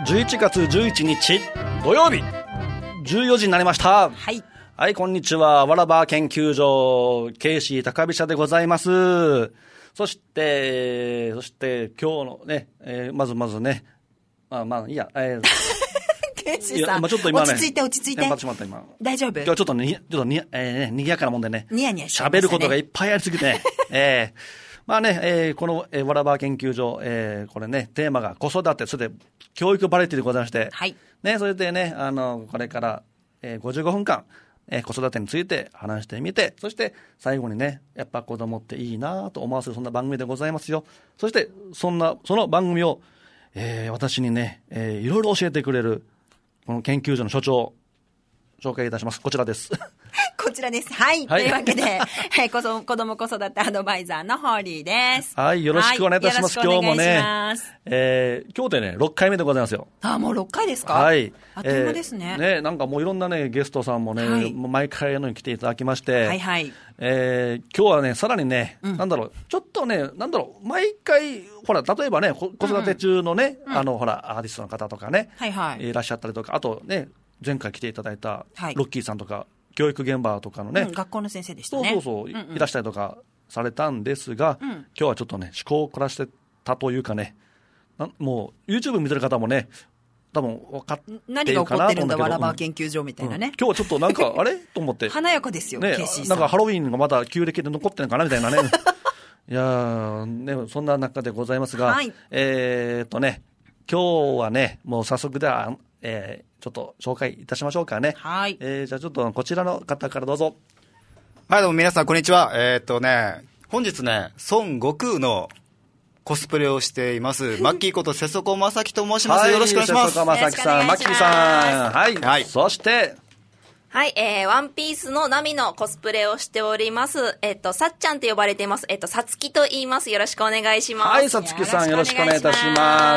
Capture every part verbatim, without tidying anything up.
じゅういちがつじゅういちにち土曜日じゅうよじになりました。 はい。 はい、こんにちは。わらば研究所、ケイシー高飛車でございます。そして、そして今日のね、えー、まずまずね、まあまあいいや、えーケイシーさん、 まあ、ちょっと今ね、 落ち着いて落ち着いて。 テンパってしまった今。 大丈夫？ 今日ちょっとに、ちょっとに、えー、にぎやかなもんでね。 ニヤニヤしちゃいましたね。 喋ることがいっぱいありすぎてね。えー、まあね、えー、この、えー、わらば研究所、えー、これね、テーマが子育て、それで教育バラエティでございまして、 はい。 ね、それでね、あの、これから、えー、ごじゅうごふんかん、えー、子育てについて話してみて、そして最後にね、やっぱ子供っていいなと思わせるそんな番組でございますよ。そしてそんなその番組を、えー、私にね、えー、いろいろ教えてくれるこの研究所の所長、紹介いたします。こちらです。 こちらです。はい。はい、というわけで、はい、子供子育てアドバイザーのホーリーです。 はい。よろしくお願いいたします。はい、今日もね、えー、今日でね、ろっかいめでございますよ。 あ、もうろっかいですか？ はい。 あっという間ですね。 えー、ね、なんかもういろんなね、ゲストさんもね、はい、もう毎回のように来ていただきまして、 はいはい。 えー、今日はね、さらにね、 うん、 なんだろう、ちょっとね、なんだろう、毎回、ほら、例えばね、子育て中のね、うんうん、あの、ほら、アーティストの方とかね、 はいはい。 いらっしゃったりとか、あとね、前回来ていただいたロッキーさんとか、はい、教育現場とかのね、 うん、学校の先生でしたね。 そうそうそう、うんうん、いらっしゃったりとかされたんですが、うん、今日はちょっとね、思考を凝らしてたというかね、もう YouTube 見てる方もね、多分分かっているかなと思うんだけど、 何が起こってるんだ、わらば研究所みたいなね。 うん、今日はちょっとなんか、あれと思って。 華やかですよ、 ね、 ケイシーさん。 なんかハロウィンがまだ旧暦で残ってるのかなみたいなね。いやー、ね、そんな中でございますが、はい、えーっとね、今日はね、もう早速では、えー、ちょっと紹介いたしましょうかね。 はい。 えー、じゃあちょっとこちらの方からどうぞ。 はい、どうも皆さんこんにちは。えー、っとね、本日ね、孫悟空のコスプレをしています、マッキーこと瀬底正樹と申します。はい、よろしくお願いします。 瀬底正樹さん、マッキーさん。はい。はい。そして、 はい、えー、ワンピースのナミのコスプレをしております。えっと、さっちゃんと呼ばれています。えっと、さつきと言います。よろしくお願いします。 はい、さつきさん、よろしくお願いいたします。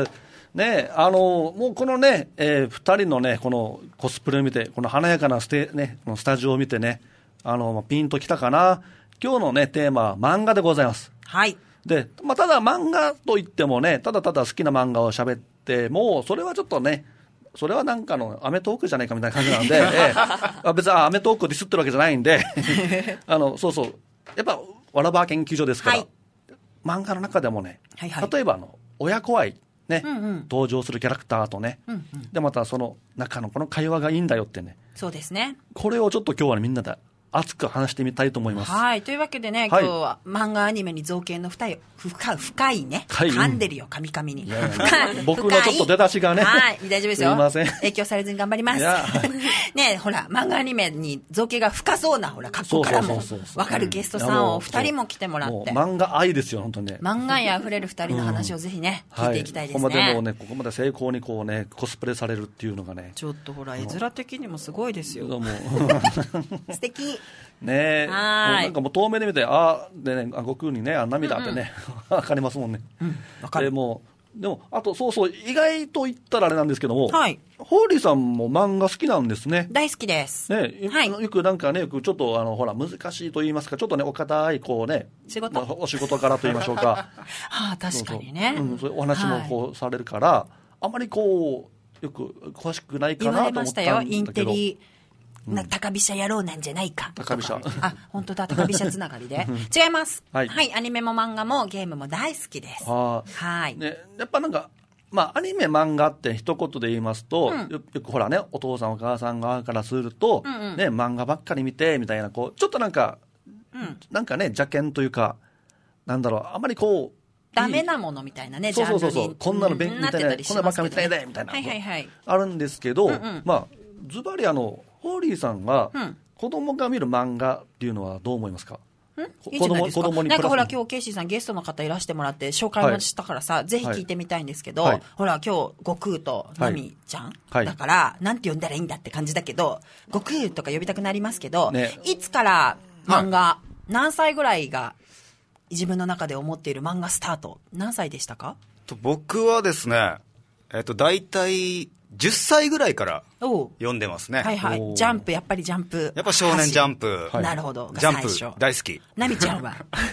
ね、あの、もうこのね、えー、二人のね、このコスプレを見て、この華やかなステ、ね、このスタジオを見てね、あの、ピンときたかな。今日のね、テーマは漫画でございます。 はい。 で、まあ、ただ漫画といってもね、ただただ好きな漫画を喋っても、それはちょっとね、それはなんかのアメトークじゃないかみたいな感じなんで、ええ、別にアメトークをディスってるわけじゃないんで、あの、そうそう、やっぱ、わらば研究所ですから、はい、漫画の中でもね、はいはい、例えばあの、親子愛、ね、うんうん、登場するキャラクターとね、うんうん、で、またその中のこの会話がいいんだよってね。 そうですね。 これをちょっと今日はね、みんなで熱く話してみたいと思います。 はい。というわけでね、はい、今日は漫画アニメに造形の深い、深い、深いね。噛んでるよ、噛み噛みに。 いやいや僕のちょっと出だしがね。 はい。大丈夫ですよ。 すいません。 影響されずに頑張ります。ね、ほら、漫画アニメに造形が深そうな、ほら、格好からもわかるゲストさんを二人も来てもらって。 漫画愛ですよ、本当にね。 漫画愛あふれる二人の話をぜひね、うん、聞いていきたいですね。 はい、ここまでもうね、ここまで成功にこうね、コスプレされるっていうのがね。 ちょっとほら、絵面的にもすごいですよ。どうも。素敵。 ねえ、なんかもう遠目で見て、あでね、悟空にね、あ涙ってね、わ、うんうん、かりますもんね。 うん、わかる。 でもでもあとそうそう意外と言ったらあれなんですけども、 はい、 ホーリーさんも漫画好きなんですね。 大好きです。 ね、はい、よくなんかね、よくちょっとあのほら難しいと言いますか、ちょっとねお堅いこうね、 仕事、 お仕事からと言いましょうか。 はあ、確かにね。 そうそう、うん、そういうお話もこう、はい、されるから、あまりこうよく詳しくないかなと思ったんだけど。言われましたよ、インテリ。な高飛車野郎なんじゃないか。 高飛車。 あ、本当だ、高飛車つながりで。違います、はい。はい、アニメも漫画もゲームも大好きです。はい。ね、やっぱなんか、まあ、アニメ漫画って一言で言いますと、うん、よ, よくほらね、お父さんお母さん側からすると、うんうん、ね、漫画ばっかり見てみたいな、こうちょっとなんか、うん、なんかね邪険というか、なんだろう、あまりこうダメなものみたいなね、 そうそうそうそう、こんなの勉強みたいな、こんなばっかり見たいでみたいな、 はいはいはい、 あるんですけど、うんうん、まあズバリあのホーリーさんが、うん、子供が見る漫画っていうのはどう思いますか？ いいじゃないですか。子供になんかほら今日ケイシーさんゲストの方いらしてもらって紹介もしたからさ、はい、ぜひ聞いてみたいんですけど、はい、ほら今日悟空とナミちゃん、はい、だからなんて呼んだらいいんだって感じだけど、悟空とか呼びたくなりますけど、ね、いつから漫画、はい、何歳ぐらいが自分の中で思っている漫画スタート、何歳でしたか？ と僕はですね、えっと大体じゅっさいぐらいから読んでますね。 はいはい。ジャンプ、やっぱりジャンプ。 やっぱ少年ジャンプ。 なるほど。 ジャンプ大好き。 ナミちゃんは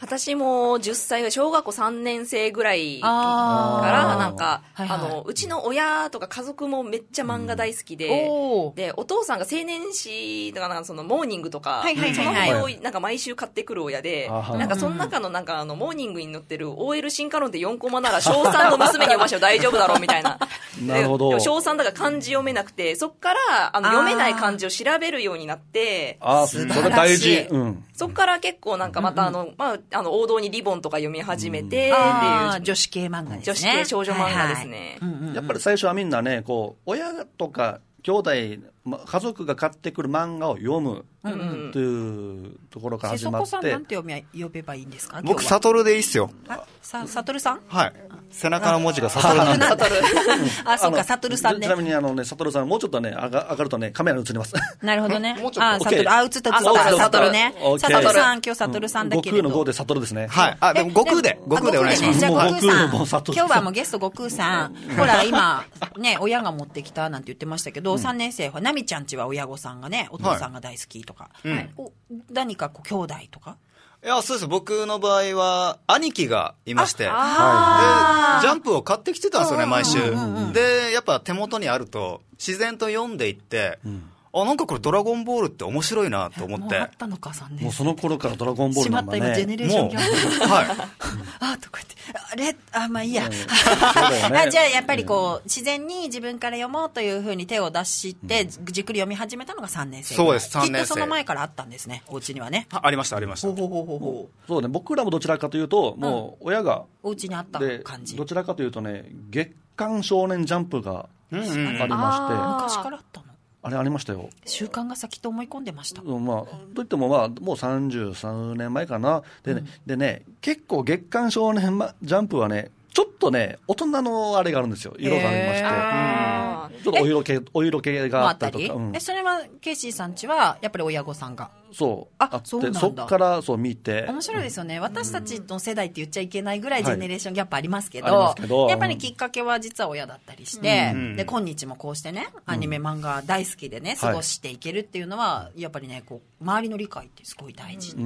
私もじゅっさい、小学校さんねん生ぐらいからなんか、はいはい、あのうちの親とか家族もめっちゃ漫画大好きで、うん、でお父さんが青年誌とかなんかそのモーニングとか、はいはいはいはい、そのをなんか毎週買ってくる親で、はい、なんかその中のなんかあのモーニングに載ってる オーエル 進化論ってよんコマなら小さんの娘に読ましても大丈夫だろうみたいななるほど。 でも小さんだから漢字読めなくて、そっからあの読めない漢字を調べるようになって、 あそれ大事、うん、 そっから結構なんかまたあの、うんまあ、あの王道にリボンとか読み始めて、うん、っていう女子系漫画ですね。 女子系少女漫画ですね、 はいはいうんうん、やっぱり最初はみんなねこう親とか兄弟家族が買ってくる漫画を読むというところから始まって、 瀬底さんなんて読み呼べばいいんですか？ 僕サトルでいいっすよ。 あさサトルさん、 はい背中の文字がサトルなんでサトルあそうかサトルさんね。 ちなみにあのねサトルさんもうちょっとね上が、上がるとねカメラに映りますなるほどねもうちょっとあサトルあ映った映ったサトルねサトルさん今日サトルさんだけれど、 悟空の悟でサトルですね。 はいあでも悟空で悟空でお願いします。 じゃあ悟空さんもう悟空今日はもうゲスト悟空さんほら今ね親が持ってきたなんて言ってましたけど、うん、さんねん生はナミちゃんちは親御さんがねお父さんが大好きとか、はいはい、お何かこう兄弟とか。 いやそうです。僕の場合は兄貴がいまして、はい、でジャンプを買ってきてたんですよね毎週、うんうんうん、でやっぱ手元にあると自然と読んでいって、うんあなんかこれドラゴンボールって面白いなと思って。 もうあったのかさんねんもうその頃からドラゴンボールなんだね。 しまった今ジェネレーションギャップはいあとか言ってあれあまあいいや、うん、あじゃあやっぱりこう、うん、自然に自分から読もうというふうに手を出して、うん、じっくり読み始めたのがさんねん生。 そうですさんねん生。 きっとその前からあったんですねお家にはね。 ありましたありました。 ほうほうほうほうそうね僕らもどちらかというともう親が、 うん、お家にあった感じ。 どちらかというとね月刊少年ジャンプがありまして、うんうん、昔からあったのあれありましたよ。 習慣が先と思い込んでました。 うんまあ、といっても、まあ、もうさんじゅうさんねんまえかな。でね、うん、でね結構月刊少年ジャンプはねちょっとね大人のあれがあるんですよ。色がありまして、うん、ちょっとお色気お色気があったりとか、うん、 えそれはケイシーさんちはやっぱり親御さんがそうあってそうなんだ。 そっからそう見て面白いですよね。私たちの世代って言っちゃいけないぐらいジェネレーションギャップありますけど、はい、けどやっぱりきっかけは実は親だったりして、うん、で今日もこうしてねアニメ漫画大好きでね過ごしていけるっていうのは、はい、やっぱりねこう周りの理解ってすごい大事、うんうん、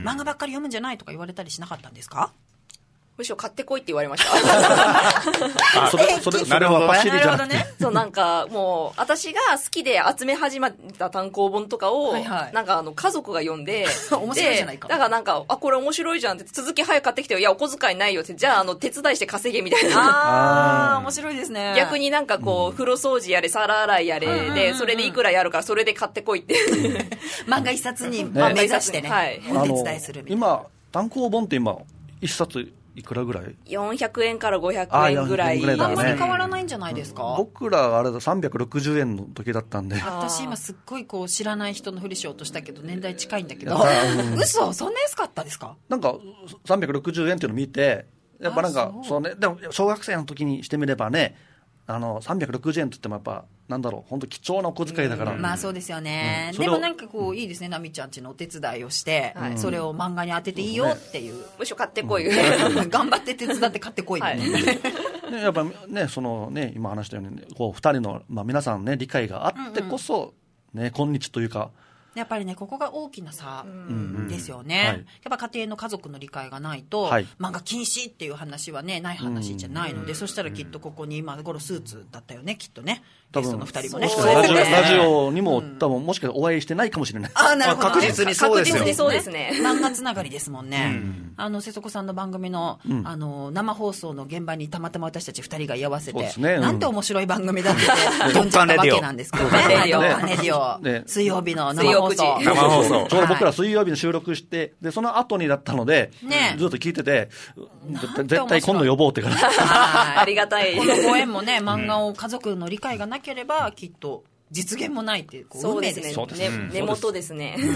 漫画ばっかり読むんじゃないとか言われたりしなかったんですか？ むしろ買ってこいって言われましたあそれそれそれはパシリじゃなくて、ね、 そうなんかもう私が好きで集め始めた単行本とかを、はいはい、なんかあの家族が読んで面白いじゃないか。 だからなんかあこれ面白いじゃんって続き早く買ってきてよいやお小遣いないよってじゃああの手伝いして稼げみたいなああ面白いですね。 逆になんかこう、うん、風呂掃除やれ皿洗いやれでそれでいくらやるからそれで買ってこいって漫画一冊に目指してね、はい、お手伝いするみたいな。 今単行本って今一冊いくらぐらい？ よんひゃくえんからごひゃくえんぐらい。 あんまり変わらないんじゃないですか？ 僕らあれださんびゃくろくじゅうえんの時だったんで。 私今すっごいこう知らない人のふりしようとしたけど年代近いんだけど、うん、嘘そんな安かったですか？なんかさんびゃくろくじゅうえんっていうのを見てやっぱなんかそうねでも小学生の時にしてみればねあのさんびゃくろくじゅうえんって言ってもやっぱなんだろう本当貴重なお小遣いだから、 うん、まあそうですよね、うん、でもなんかこういいですねナミちゃんちのお手伝いをして、うん、それを漫画に当てていいよっていう、 むしろ買ってこい、 うん、頑張って手伝って買ってこい、はい、 ね、やっぱねそのね今話したようにこうふたりの、まあ、皆さんね理解があってこそ、うんうん、ね今日というかやっぱりねここが大きな差ですよね、うんうんはい、やっぱ家庭の家族の理解がないと、はい、漫画禁止っていう話はねない話じゃないので、うん、そしたらきっとここに今頃スーツだったよねきっとねゲストのふたりもねラジオ、ラジオにも、うん、多分もしかしたらお会いしてないかもしれない。 あなるほど、ね、 確実にそうですよ。 確実にそうですね。 漫画つながりですもんね、うん、あの瀬底さんの番組の、うん、あの生放送の現場にたまたま私たちふたりが居合わせて、ねうん、なんて面白い番組だって呼んじゃったわけなんですけどね。ドッカネディオ、ね、水曜日の生放送生放送ちょうど僕ら水曜日に収録してでその後にだったので、ね、ずっと聞いてて絶対今度呼ぼうってからありがたい。 このご縁もね漫画を家族の理解がなければきっと実現もないっていう運命ですよね。 根元ですね、 うん、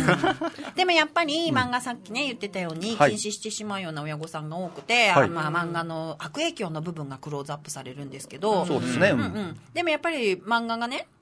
でもやっぱり漫画さっきね言ってたように禁止してしまうような親御さんが多くて、はい、まあ、漫画の悪影響の部分がクローズアップされるんですけど、 そうですね、うんうん、でもやっぱり漫画がね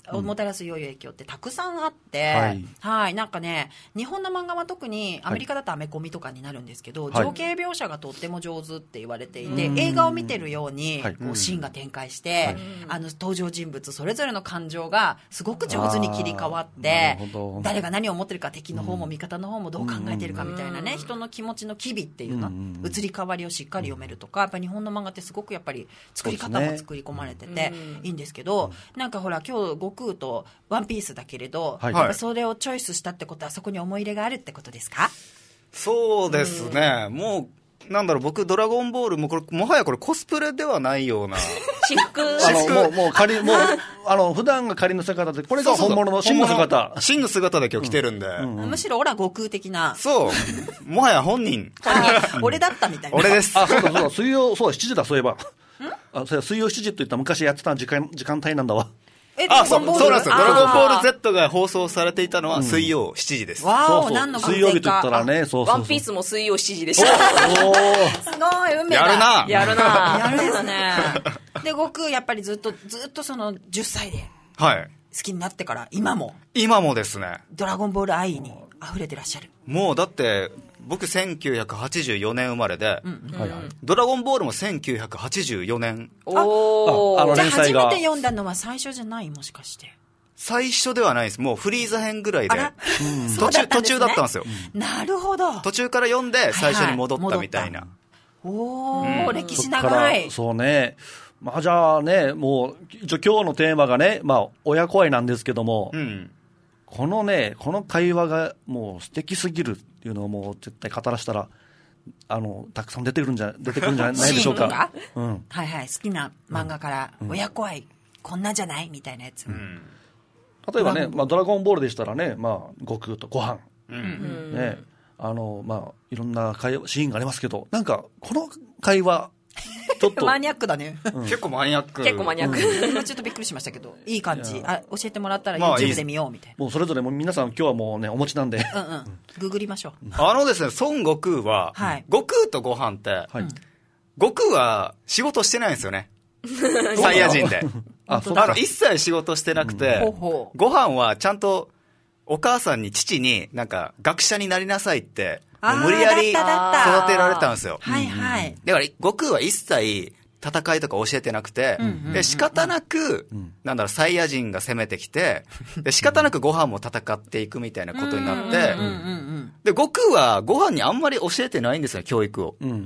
もたらす良い影響ってたくさんあって、はい、はい、なんかね、日本の漫画は特にアメリカだとアメコミとかになるんですけど、はい、情景描写がとっても上手って言われていて、はい、映画を見てるようにこうシーンが展開して、はい、あの登場人物それぞれの感情がすごく上手に切り替わって、誰が何を思ってるか、敵の方も味方の方もどう考えてるかみたいなね、人の気持ちの機微っていうの、移り変わりをしっかり読めるとか、やっぱり日本の漫画ってすごくやっぱり作り方も作り込まれてていいんですけど、なんかほら今日悟空とワンピースだけれど、はい、やっぱそれをチョイスしたってことはそこに思い入れがあるってことですか？ そうですね、うん、もうなんだろう、僕ドラゴンボールもこれもはやこれコスプレではないような私服あのもうもう仮もうあの普段が仮の姿で、これが本物の真の姿、 真の姿で今日着てるんで、うんうん、むしろ俺は悟空的な、 そうもはや本人俺だったみたいな。 俺です。 あ、そうだそうだ、水曜そうだしちじだ、そういえばあ、それ水曜しちじって言ったら昔やってた時間時間帯なんだわ。 あ、そう、そうなんですよ。ドラゴンボール Z が放送されていたのは水曜しちじです。 わー、 そうそう、 何の水曜日と言ったらね、そうそうそう、 ワンピースも水曜しちじでした。 おすごい、運命だ。 やるな。 やるな。 やるですね。で、悟空やっぱりずっと、ずっとそのじゅっさいで。 はい。 好きになってから、今も。 今もですね。 ドラゴンボール愛に溢れてらっしゃる。 もうだって、僕せんきゅうひゃくはちじゅうよねん生まれで、うんうん、ドラゴンボールもせんきゅうひゃくはちじゅうよねん。 おー。あ、あの連載が。じゃあ初めて読んだのは最初じゃない、もしかして。 最初ではないです。もうフリーザ編ぐらいで、うん、途中、途中だったんですよ。 なるほど。 途中から読んで最初に戻ったみたいな。はいはい、 おー、うん、歴史長い。 そうね。まあじゃあね、もう、一応今日のテーマがね、まあ親子愛なんですけども、うん、このね、この会話がもう素敵すぎるっていうのをもう絶対語らせたら、あの、たくさん出てくるんじゃ、出てくるんじゃないでしょうか。 うん、はいはい、好きな漫画から親子愛、うん、こんなじゃないみたいなやつ。うん例えばね、まあ、ドラゴンボールでしたらね、まあ、悟空とご飯、うんね、あのまあ、いろんな会シーンがありますけど、なんかこの会話ちょっとマニアックだね、 うん、結構マニアック結構マニアック、 うん、ちょっとびっくりしましたけど、いい感じ、あ教えてもらったら YouTube で見ようみたいな、 まあ、もうそれぞれも皆さん今日はもうねお持ちなんで、うんうん、 ググりましょう。 あのですね、孫悟空は、はい、悟空とご飯って、はい、悟空は仕事してないんですよねサイヤ人でああの一切仕事してなくて、うん、ご飯はちゃんとお母さんに父になんか学者になりなさいってもう無理やり育てられたんですよ。 はいはい。 だから悟空は一切戦いとか教えてなくて、うんうんうん、で仕方なく、うん、なんだろうサイヤ人が攻めてきて、で仕方なくご飯も戦っていくみたいなことになって、で悟空はご飯にあんまり教えてないんですよ教育を、うんうん。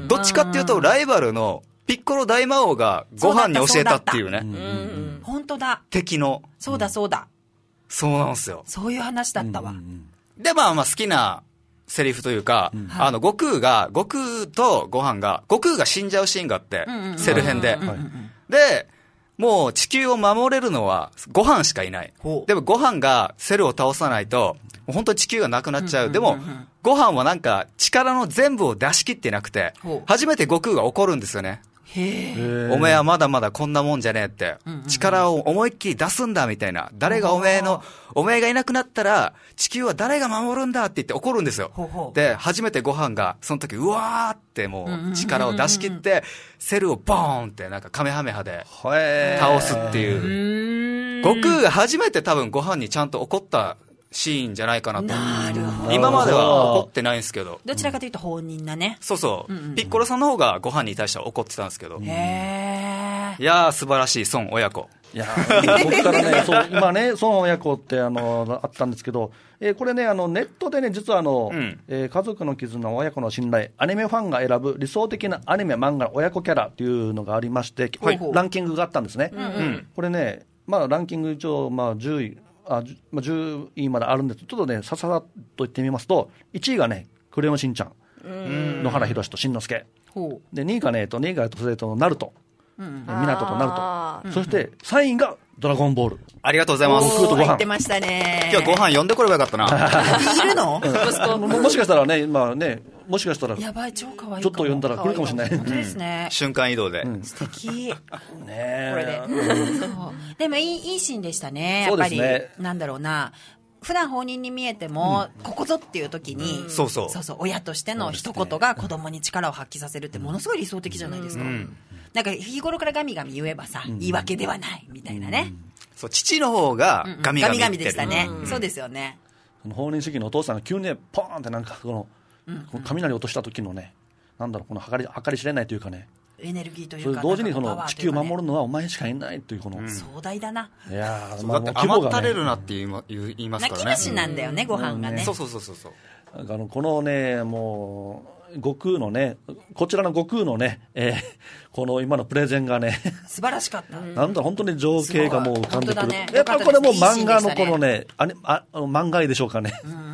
どっちかっていうとライバルのピッコロ大魔王がご飯に教えたっていうね。 本当だ。 敵の。 そうだそうだ。 そうなんですよ。 そういう話だったわ。うんうん、で、 まあまあ好きなセリフというか、うん、あの、悟空が、悟空とご飯が、悟空が死んじゃうシーンがあって、うんうん、セル編で。で、もう地球を守れるのはご飯しかいない。でもご飯がセルを倒さないと、もう本当に地球がなくなっちゃう。でも、ご飯はなんか力の全部を出し切ってなくて、初めて悟空が怒るんですよね。へおめえはまだまだこんなもんじゃねえって、うんうんうん、力を思いっきり出すんだみたいな、誰がおめえのおめえがいなくなったら地球は誰が守るんだって言って怒るんですよ。ほうほうで初めてご飯がその時うわーってもう力を出し切って、うんうんうんうん、セルをボーンってなんかカメハメハで倒すっていう、悟空が初めて多分ご飯にちゃんと怒ったシーンじゃないかなと。 なるほど。 今までは怒ってないんですけど。 どちらかというと本人だね。 そうそう。うんうん、ピッコロさんの方がご飯に対しては怒ってたんですけど。 へー。いやー素晴らしい孫親子。 いやーそこからね、そう今ね孫親子ってあのあったんですけど、えー、これねあのネットでね実はあの、うんえー、家族の絆親子の信頼アニメファンが選ぶ理想的なアニメ漫画親子キャラっていうのがありまして、はい、ランキングがあったんですね。うんうん、これねまあランキング一応まあじゅうい。あまあ、じゅういまであるんです。ちょっとねさささっと言ってみますと、いちいがねクレヨンしんちゃん、野原ひろしとしんのすけで、にいがねとにいがそれとナルト、みなととナルト、そしてさんいがドラゴンボール。 ありがとうございます。 悟空とご飯入ってましたね。 今日ご飯呼んでこればよかったな。 いるの、 うん、も, もしかしたらね、まあね、もしかしたらやばい超可愛いちょっと呼んだら来るかもしれない。 本当ですね、 うん、瞬間移動で、うん、 素敵ねこれで、うん、そうでもいいいいシーンでしたね。やっぱり、ね、なんだろうな、普段放任に見えても、うん、ここぞっていう時に、うん、 そうそうそうそう親としての一言が子供に力を発揮させるってものすごい理想的じゃないですか、うん、なんか日頃からガミガミ言えばさ、うん、言い訳ではないみたいなね、 そう、父の方がガミガミガミガミでしたね、うん、そうですよね。 その放任主義のお父さんが急にねポーンってなんかこの、うんうん、この雷落とした時のね、なんだろう、この計り計り知れないというかね、 エネルギーというか、 同時にその地球を守るのはお前しかいないというこの、 うん、壮大だな。 いやー、まあ、だって余ったれるなって言いま、言いますからね。 泣き虫なんだよね、うん、ご飯がね、 そうそうそうそう。 あのこのね、もう悟空のね、こちらの悟空のね、えー、この今のプレゼンがね、 素晴らしかった。 なんだ本当に情景がもう浮かんでくる。ね、やっぱりこれも漫画のこのね、あれ、あ、漫画絵でしょうかね。うんうんうん、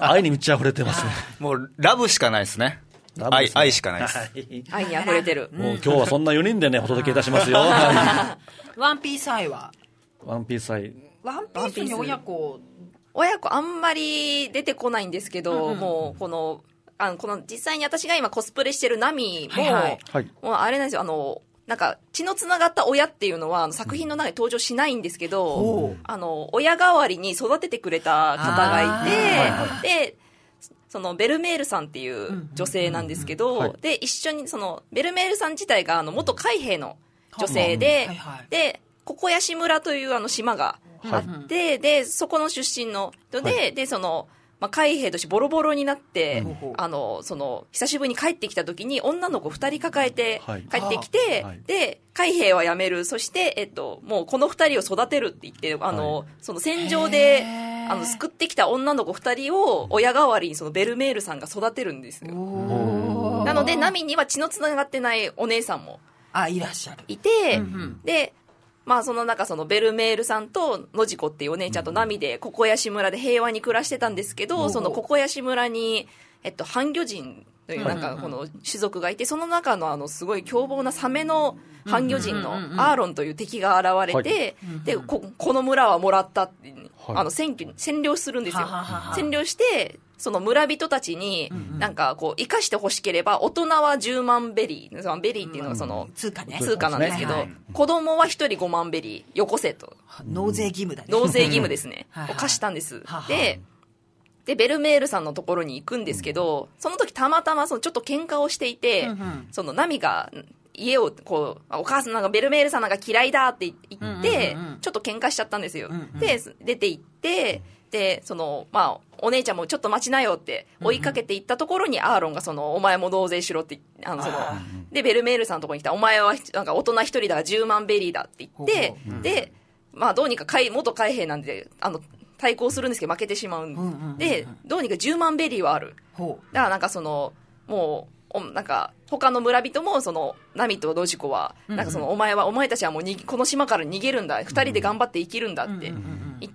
愛に満ち溢れてますね。 もうラブしかないですね。愛, 愛しかないです。 愛に溢れてる。 もう今日はそんなよにんでね、お届けいたしますよ。 ワンピース愛はワンピース愛。 ワンピースに親子。 親子あんまり出てこないんですけど、うんうん、もうこの、あの、この実際に私が今コスプレしてるナミも、はいはい、もうあれなんですよ、あの、なんか血のつながった親っていうのは作品の中に登場しないんですけど、うん、あの、親代わりに育ててくれた方がいて、はいはい、で、そのベルメールさんっていう女性なんですけど、うんうんうんはい、で、一緒にそのベルメールさん自体があの元海兵の女性で、はいはい、で、ココヤシ村というあの島があって、はい、で、そこの出身の人で、はい、で、その、まあ、海兵としてボロボロになって、うん、あの、その、久しぶりに帰ってきた時に女の子二人抱えて帰ってきて、はい、で、海兵は辞める。そして、えっと、もうこの二人を育てるって言って、あの、はい、その戦場で、あの、救ってきた女の子二人を親代わりにそのベルメールさんが育てるんですよ。なので、ナミには血のつながってないお姉さんもあ、いらっしゃる。 いて、うんうん、で、まあその中そのベルメールさんとノジコっていうお姉ちゃんとナミでココヤシ村で平和に暮らしてたんですけど、そのココヤシ村に、えっと、半魚人というなんかこの種族がいて、その中のあのすごい凶暴なサメの半魚人のアーロンという敵が現れて、で、こ、この村はもらったって、あの占拠、占領するんですよ。占領して、その村人たちに、なんかこう、生かしてほしければ、大人はじゅうまんベリー。ベリーっていうのはその、 通貨ね。 通貨なんですけど、子供はひとりごまんベリー、よこせと。 納税義務だね。 納税義務ですね。を課したんです。で、で、ベルメールさんのところに行くんですけど、その時たまたまそのちょっと喧嘩をしていて、そのナミが、家をこう、お母さんなんかベルメールさんなんか嫌いだって言って、ちょっと喧嘩しちゃったんですよ。で、出て行って、で、その、まあ、お姉ちゃんもちょっと待ちなよって追いかけていったところにアーロンがその、お前も納税しろって、あの、その、で、ベルメールさんのところに来た、お前はなんか大人一人だからじゅうまんベリーだって言って、で、まあ、どうにか海、元海兵なんで、あの、対抗するんですけど負けてしまうんで、どうにかじゅうまんベリーはある。だからなんかその、もう、なんか他の村人もそのナミとノジコはなんかそのお前はお前たちはもうにこの島から逃げるんだ、二人で頑張って生きるんだって言って、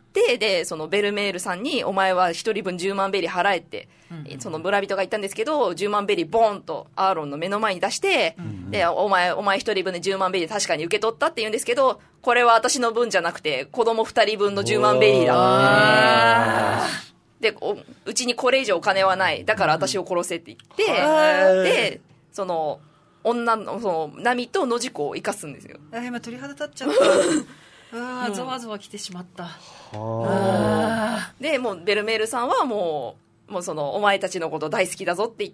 でそのベルメールさんにお前は一人分じゅうまんベリー払えってその村人が言ったんですけど、じゅうまんベリーボーンとアーロンの目の前に出して、でお前お前一人分でじゅうまんベリー確かに受け取ったって言うんですけど、これは私の分じゃなくて子供二人分のじゅうまんベリーだって。で、うちにこれ以上お金はない。だから私を殺せって言って、で、その、女の、その、ナミとノジコを生かすんですよ。 あ、今鳥肌立っちゃった。ああ、ゾワゾワ来てしまった。 あで、もうベルメールさんはもう、もうその、お前たちのこと大好きだぞって言って、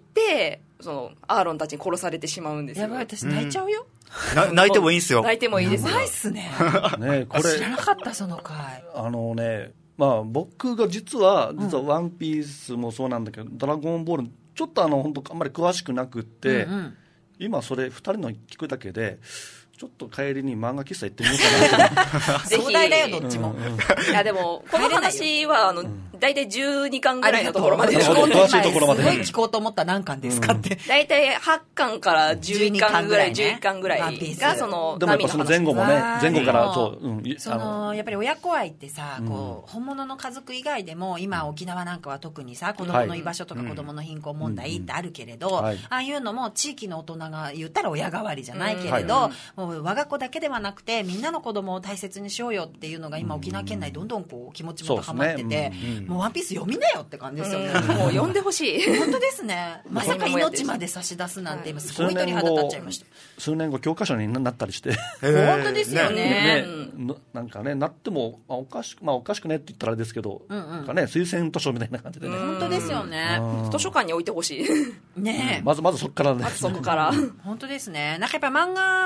その、アーロンたちに殺されてしまうんですよ。 やばい、私泣いちゃうよ。 うん、泣いてもいいんすよ。 泣いてもいいですよ。 やばいっすね。 ね、これ。 知らなかった、その回。 あのね、まあ、僕が実は実はワンピースもそうなんだけど、うん、ドラゴンボールちょっとあの本当あんまり詳しくなくて、うんうん、今それふたりの聞くだけでちょっと帰りに漫画喫茶行ってみようかなと壮大だよどっちも、うんうん、いやでもこの話はあの、うん、大体じゅうにかんぐらいのところまで詳しいところまですごい聞こうと思ったら何巻ですかって、 うん、大体はちかんからじゅういっかんぐらいじゅういっかんぐらいがそのでもやっぱその前後もね前後からそう、 うん、そのやっぱり親子愛ってさ、うん、こう本物の家族以外でも今沖縄なんかは特にさ子供の居場所とか子供の貧困問題ってあるけれど、はい、ああいうのも地域の大人が言ったら親代わりじゃないけれど、うんはい、もう我が子だけではなくてみんなの子供を大切にしようよっていうのが今沖縄県内どんどんこう気持ちも高まってて、ねうん、もうワンピース読みなよって感じですよね、 うん、もう読んでほしい本当ですね。まさか命まで差し出すなんて今すごい鳥肌立っちゃいました。 数年後教科書になったりして本当ですよね、 ねねなんかねなっても、まあ、おかしくまあおかしくねって言ったらあれですけど、うんうん、なんかね推薦図書みたいな感じでね本当ですよね。 図書館に置いてほしいね、 うん、まずまずそこからねまずそこから本当ですね。なんかやっぱ漫画を読ませ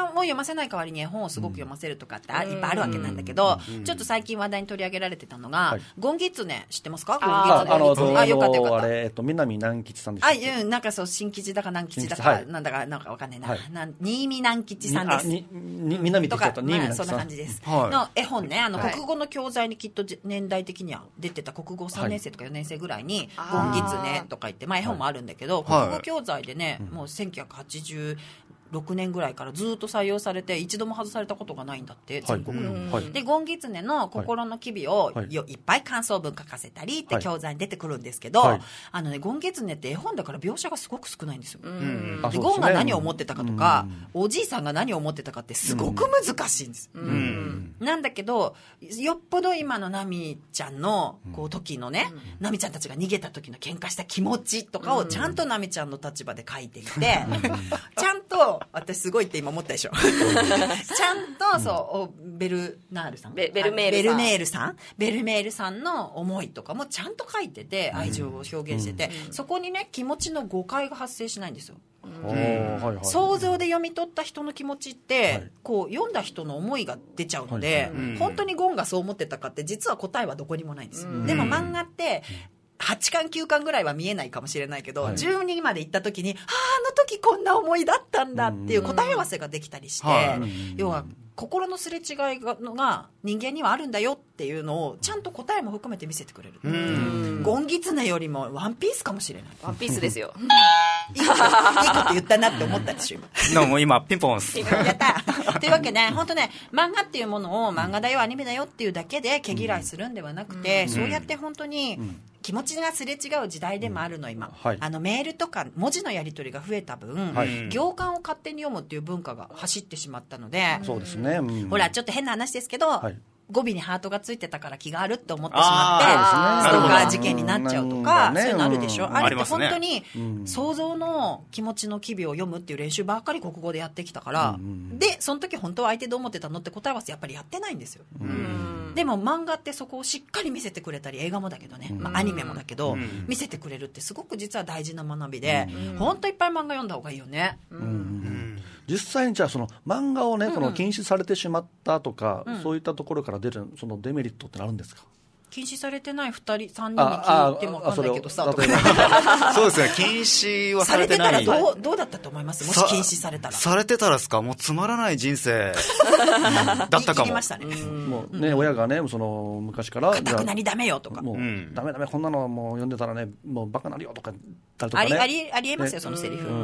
せない代わりに絵本をすごく読ませるとかっていっぱいあるわけなんだけど、ちょっと最近話題に取り上げられてたのが、ゴンギツネ知ってますか？ゴンギツネ。あ、よかったよかった。 あれ、えっと、南南吉さんでしたっけ？ あ、なんかそう、新吉だか南吉だか、なんだか、なんかわかんないな。新見南吉さんです。 南って言っちゃった、新見南吉さん。 そんな感じです。の絵本ね、あの、国語の教材にきっと年代的には出てた国語さんねん生とかよねん生ぐらいに、ゴンギツネとか言って、まあ絵本もあるんだけど、国語教材でね、もうせんきゅうひゃくはちじゅうろくねんぐらいからずっと採用されて一度も外されたことがないんだって全国の、はい、でゴンギツネの心の機微を、はい、いっぱい感想文書かせたりって教材に出てくるんですけど、はい、あのねゴンギツネって絵本だから描写がすごく少ないんですよ。うんでゴンが何を思ってたかとか、おじいさんが何を思ってたかってすごく難しいんです。うんうんなんだけどよっぽど今のナミちゃんのこう時のね、うん、ナミちゃんたちが逃げた時の喧嘩した気持ちとかをちゃんとナミちゃんの立場で書いていて、うん、ちゃんと私すごいって今思ったでしょちゃんとそうベルナールさんベ, ベルメールさんベルメールさんベルメールさんの思いとかもちゃんと書いてて愛情を表現してて、うん、そこにね気持ちの誤解が発生しないんですよ。うん、想像で読み取った人の気持ちって、はい、こう読んだ人の思いが出ちゃうので、はい、本当にゴンがそう思ってたかって実は答えはどこにもないんですよ、うん、でも漫画ってはちかんきゅうかんぐらいは見えないかもしれないけど、はい、じゅうにまで行った時に、はあ、あの時こんな思いだったんだっていう答え合わせができたりして、うん、要は心のすれ違いがのが人間にはあるんだよっていうのをちゃんと答えも含めて見せてくれる。うん、ゴンギツネよりもワンピースかもしれない。 ワンピースですよ。 いいこと、いいこと言ったなって思ったでしょ今。もう今ピンポンス。 やったというわけで、本当ね、漫画っていうものを漫画だよアニメだよっていうだけで毛嫌いするんではなくて、うん、そうやって本当に、うん気持ちがすれ違う時代でもあるの今、うんはい、あのメールとか文字のやり取りが増えた分、はい、行間を勝手に読むっていう文化が走ってしまったので、 そうですね、うん、 ほらちょっと変な話ですけど、はい、語尾にハートがついてたから気があるって思ってしまってストーカー事件になっちゃうとか、そういうのあるでしょ、うん、あれって本当に想像の気持ちの機微を読むっていう練習ばっかり国語でやってきたから、うん、でその時本当は相手どう思ってたのって答え合わせやっぱりやってないんですよ、うんでも漫画ってそこをしっかり見せてくれたり映画もだけどね、まあ、アニメもだけど、うん、見せてくれるってすごく実は大事な学びで、うん、本当いっぱい漫画読んだ方がいいよね、うんうん、 実際にじゃあその漫画をね、その禁止されてしまったとか、うん、そういったところから出るそのデメリットってあるんですか？ 禁止されてないふたりさんにんに聞いても分かんないけどさそうですね、禁止はされてない。 されてたらどう、どうだったと思います？もし禁止されたら。 されてたらですか、もうつまらない人生だったかも。言い切りましたね。 もうね、親がね、その昔からかたくなにダメよとか、 もう、うん、ダメダメこんなのもう読んでたらね、もうバカなるよとか、とかね、 ありありありえますよ、ね、そのセリフ、うんうんうん、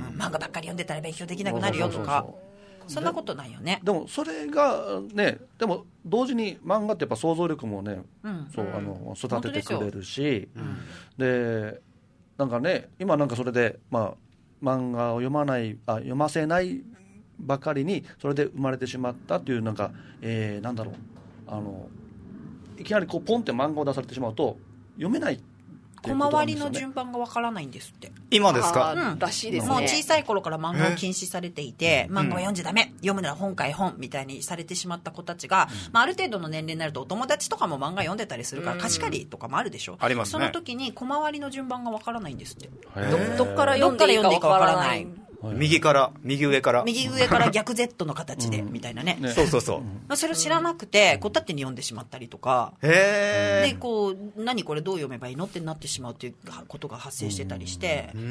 漫画ばっかり読んでたら勉強できなくなるよとか。そうそうそうそう、そんなことないよね。 でもそれがね、でも同時に漫画ってやっぱ想像力もね、うん、そうあの育ててくれるし、うん、でなんかね、今なんかそれでまあ漫画を読まないあ読ませないばかりにそれで生まれてしまったっていうなんか、えー、なんだろう、あのいきなりこうポンって漫画を出されてしまうと読めない。 小回りの順番がわからないんですって。 今ですか？ うん、らしいですね。もう小さい頃から漫画を禁止されていて、漫画は読んじゃダメ、読むなら本か絵本みたいにされてしまった子たちが、うんまあ、ある程度の年齢になるとお友達とかも漫画読んでたりするから、貸し借りとかもあるでしょ。 ありますね。 その時に小回りの順番がわからないんですって。 ど, どっから読んでいいかわからない。 右から右上から右上から逆 Z の形で、うん、みたいなね、 ね、そうそうそう、 まあ、それを知らなくてこう立ってに読んでしまったりとか、 へでこう何これどう読めばいいのってなってしまうということが発生してたりして、うんうん、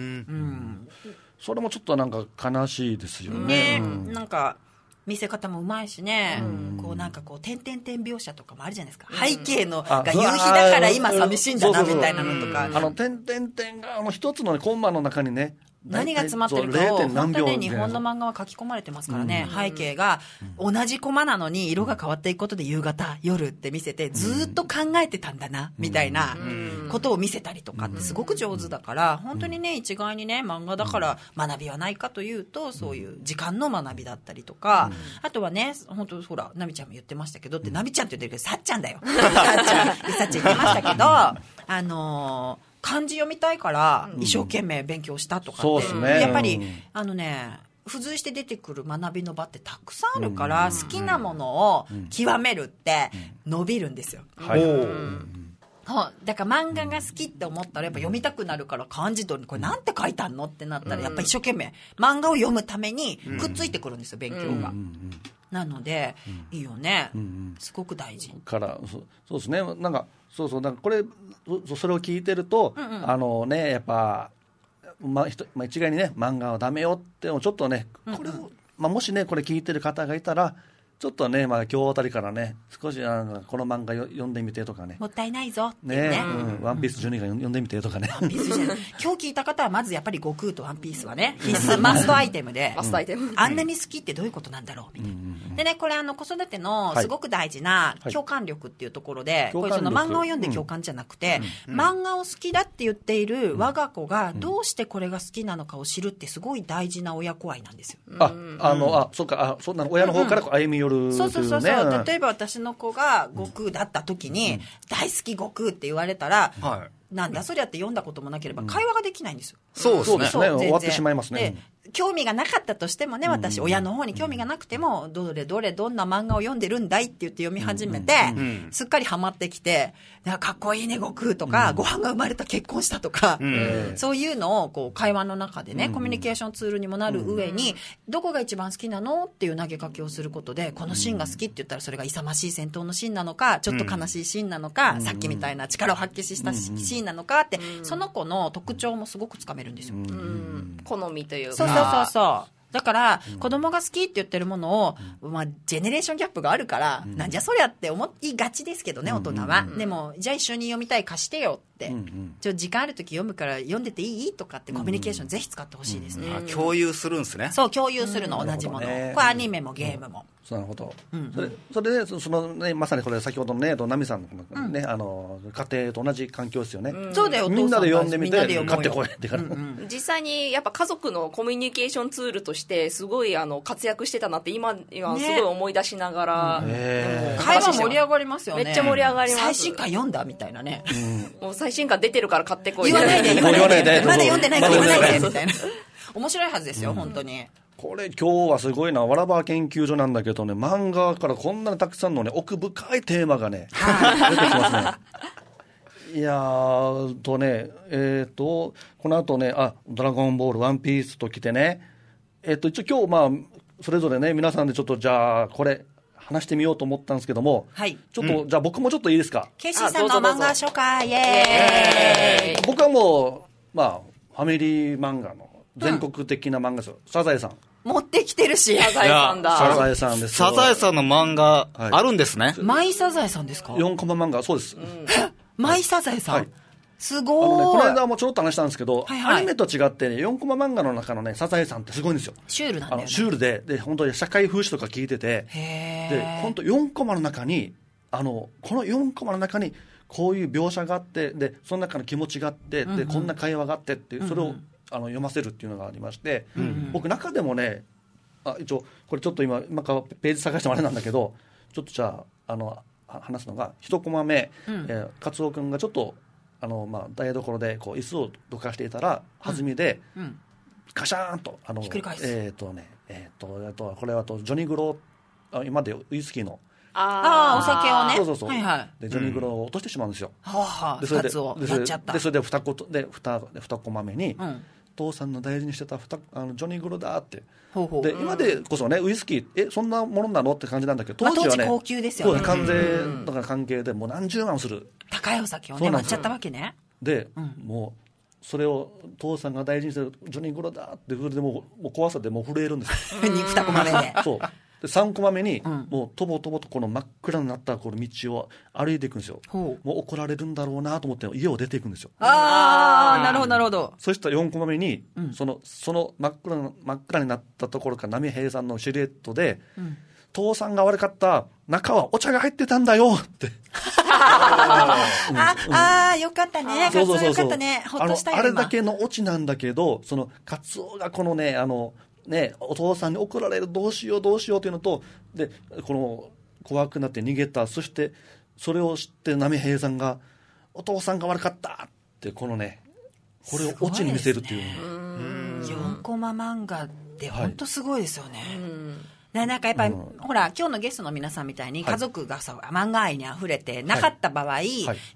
それもちょっとなんか悲しいですよね、 ね、うん、なんか見せ方もうまいしね、うん、こうなんかこう点々点描写とかもあるじゃないですか、うん、背景のが夕日だから今寂しいんだなみたいなのとか、 あの点々点があの一つのコンマの中にね何が詰まってるかを本当に日本の漫画は書き込まれてますからね、うん、背景が同じコマなのに色が変わっていくことで夕方夜って見せてずっと考えてたんだなみたいなことを見せたりとかってすごく上手だから、本当にね一概にね漫画だから学びはないかというとそういう時間の学びだったりとか、あとはね本当ほらナミちゃんも言ってましたけどって、ナミちゃんって言ってるけどさっちゃんだよさっちゃんさっちゃん言ってましたけどあのー漢字読みたいから一生懸命勉強したとかって、うんそうですね、やっぱり、うん、あのね付随して出てくる学びの場ってたくさんあるから、うん、好きなものを極めるって伸びるんですよ、 うんはいうん、 だから漫画が好きって思ったらやっぱ読みたくなるから漢字通りこれなんて書いてあんのってなったらやっぱ一生懸命漫画を読むためにくっついてくるんですよ、勉強が。なので、いいよね、すごく大事からそそうですね。なんかそうそうなんかこれそそれを聞いてると、うんうん、あのねやっぱ、ままあ、一概にね漫画はダメよってもちょっとねこれを、うんうんまあ、もしねこれ聞いてる方がいたらちょっとね、まあ、今日あたりからね少しあのこの漫画よ読んでみてとかねもったいないぞってねね、うん、ワンピースじゅうにが読んでみてとかね、 ワンピースじゃない今日聞いた方はまずやっぱり悟空とワンピースはね必須マストアイテムで、 マストアイテムあんなに好きってどういうことなんだろうみたいな、うんうんうん、でねこれあの子育てのすごく大事な共感力っていうところで、はい、これその漫画を読んで共感じゃなくて、うんうん、漫画を好きだって言っている我が子がどうしてこれが好きなのかを知るってすごい大事な親子愛なんですよ、 うん、ああのあそうかあそんなの親の方からこう歩み寄る、うんうん、 そうそうそうそう、例えば私の子が悟空だった時に、うん、大好き悟空って言われたら、はい、なんだそりゃって読んだこともなければ会話ができないんですよ、 うん、そうですね終わってしまいますね。 興味がなかったとしてもね私、うん、親の方に興味がなくてもどれどれどんな漫画を読んでるんだいって言って読み始めて、うんうん、すっかりハマってきてかっこいいね悟空とか、うん、ご飯が生まれた結婚したとか、うん、そういうのをこう会話の中でね、うん、コミュニケーションツールにもなる上に、うん、どこが一番好きなのっていう投げかけをすることでこのシーンが好きって言ったらそれが勇ましい戦闘のシーンなのかちょっと悲しいシーンなのか、うん、さっきみたいな力を発揮したシーンなのかって、うん、その子の特徴もすごくつかめるんですよ、うん、 好みというかそうそうそうそうだから、うん、子供が好きって言ってるものを、うんまあ、ジェネレーションギャップがあるから、うん、なんじゃそりゃって思いがちですけどね、うん、大人は、うん、でもじゃあ一緒に読みたい貸してよって、うん、ちょ時間ある時読むから読んでていいとかってコミュニケーションぜひ使ってほしいですね、 うんうん、共有するんですね。 そう共有するの、うん、同じもの、ね、これアニメもゲームも、 なるほど、うん、それそれでその、ね、まさにこれ先ほどのねナミさんの、ねうん、あの家庭と同じ環境ですよね、うん、 そうだよみんなで読んでみて買ってこいってから、うんうん、実際にやっぱ家族のコミュニケーションツールとしてすごいあの活躍してたなって今、今すごい思い出しながら、 ね、会話盛り上がりますよね。 めっちゃ盛り上がります。 最新刊読んだみたいなね、 うん、もう最新刊出てるから買ってこい言わないで言わないでまだ読んでないから言わないでみたいな面白いはずですよ、うん、本当に。 これ今日はすごいな、わらば研究所なんだけどね、漫画からこんなにたくさんのね奥深いテーマがね出てきますねいやーとねえっ、ー、とこの後ねあドラゴンボールワンピースときてねえっ、ー、と一応今日まあそれぞれね皆さんでちょっとじゃあこれ話してみようと思ったんですけども、はい、ちょっと、うん、じゃあ僕もちょっといいですか。 ケイシーさんの漫画紹介イエーイ。 僕はもうまあファミリー漫画の全国的な漫画ですよ、うん、サザエさん持ってきてるしサザエさんだ。 サザエさんです。 サザエさんの漫画あるんですね、はい、 マイサザエさんですか。 よんコマ漫画そうです、うん、 マイサザエさん、はい、すごい。 あの、ね、この間もちょろっと話したんですけど、はいはい、アニメと違って、ね、よんコマ漫画の中のねサザエさんってすごいんですよ。 シュールなんだよね。 あのシュールでで本当に社会風刺とか聞いてて、 へで本当よんコマの中にあのこのよんコマの中にこういう描写があってでその中の気持ちがあって、うんうん、でこんな会話があってっていうそれを、うんうん、あの読ませるっていうのがありまして、うんうん、僕中でもねあ一応これちょっと今今からページ探してもあれなんだけどちょっとじゃあ、あの話すのがいちコマ目、うんえー、カツオ君がちょっとあの、まあ、台所でこう椅子をどかしていたら弾みで、うんうん、カシャーンとあのひっくり返す。 えっ、ー、とねえっ、ー、とあとこれはとジョニグロ今までウイスキーのああお酒をねそうそうそう、 はいはい、 でジョニグロを落としてしまうんですよ、 うん、はあはあ、でそれでやっちゃったでそれで二コで二二コマ目に、うん、父さんの大事にしてたあのジョニグロだってほうほうで今でこそねウイスキーえそんなものなのって感じなんだけど当時はね、まあ、 当時高級ですよね。 関税とか関係でもう何十万する高いお酒をね割っちゃったわけね。 で、うん、もうそれを父さんが大事にしてるジョニグロだってそれでもう、もう怖さでもう震えるんですよにコマ目でそうでさんコマ目に、うん、もうとぼとぼとこの真っ暗になったこの道を歩いていくんですよ。もう怒られるんだろうなと思って家を出ていくんですよ。 ああなるほどなるほど。 そしたらよんコマ目に、うん、そのその真っ暗な真っ暗になったところから波平さんのシルエットで、うん、父さんが悪かった中はお茶が入ってたんだよってあ、うん、あーよかったね。カツオよかったね。ほっとしたよ。 あ, あれだけのオチなんだけどそのカツオがこのねあのね、お父さんに怒られるどうしようどうしようというのとでこの怖くなって逃げたそしてそれを知って波平さんがお父さんが悪かったってこのねこれをオチに見せるっていう、ね、うーんよんコマ漫画って本当すごいですよね、はい、なんかやっぱり、うん、ほら今日のゲストの皆さんみたいに家族がさ、はい、漫画愛にあふれてなかった場合、はいはい、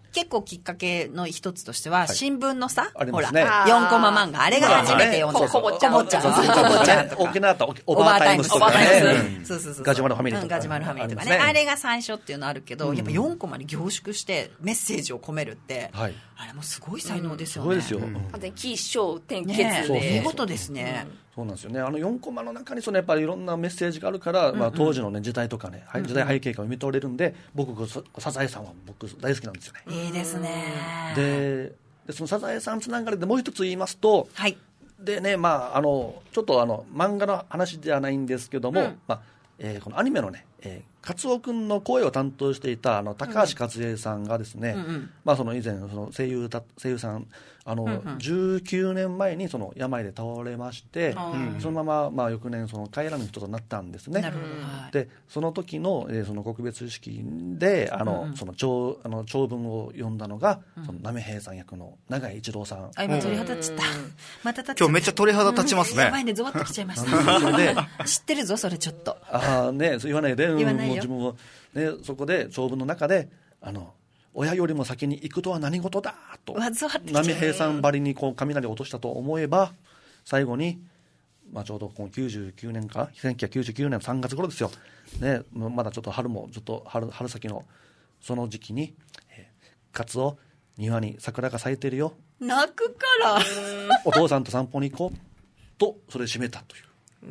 結構きっかけの一つとしては、はい、新聞のさ、ほら、 ね、 よんコマ漫画、あれが初めて読んだ。 コボちゃん。 コボちゃん。コボちゃんとか。 沖縄とオーバータイムスとかね。 そうそうそう。 ガジュマルファミリーとか。 ガジュマルファミリーとかね。あれが最初っていうのあるけど、やっぱよんコマに凝縮してメッセージを込めるって、あれもすごい才能ですよね。 すごいですよ。 あと、起承転結で。 そういうことですね。 そうなんですよね。あのよんコマの中にそのやっぱりいろんなメッセージがあるから、まあ当時のね時代とかね、時代背景が読み取れるんで、僕サザエさんは僕大好きなんですよね。 いいですね。 で、でそのサザエさんつながりでもう一つ言いますと、はい、でね、まああのちょっとあの漫画の話ではないんですけども、うん、まあ、えー、このアニメのね、えー、カツオ君の声を担当していたあの高橋克恵さんがですね、うんうん、まあその以前その声優た声優さんあの、うんうん、じゅうきゅうねんまえにその病で倒れまして、うん、そのまま、まあ、翌年その帰らぬ人となったんですね。 なるほど。 でその時の、えー、その告別式であの、うんうん、その 長, あの長文を読んだのが、うん、その波平さん役の永井一郎さん。 あ、今鳥肌立っちゃった。また立っちゃった。 今日めっちゃ鳥肌立ちますね。 やばいね、ゾワッときちゃいましたで知ってるぞそれちょっと。 ああね、そう言わないで。 言わないよ。 もう自分もね、そこで長文の中であの親よりも先に行くとは何事だと波平さんばりにこう雷を落としたと思えば最後に、まあ、ちょうどこのきゅうじゅうきゅうねんかせんきゅうひゃくきゅうじゅうきゅうねんのさんがつ頃ですよ、ね、まだちょっと春もずっと 春, 春先のその時期に、えー、カツオ庭に桜が咲いてるよ泣くからお父さんと散歩に行こうとそれで締めたという。 うん、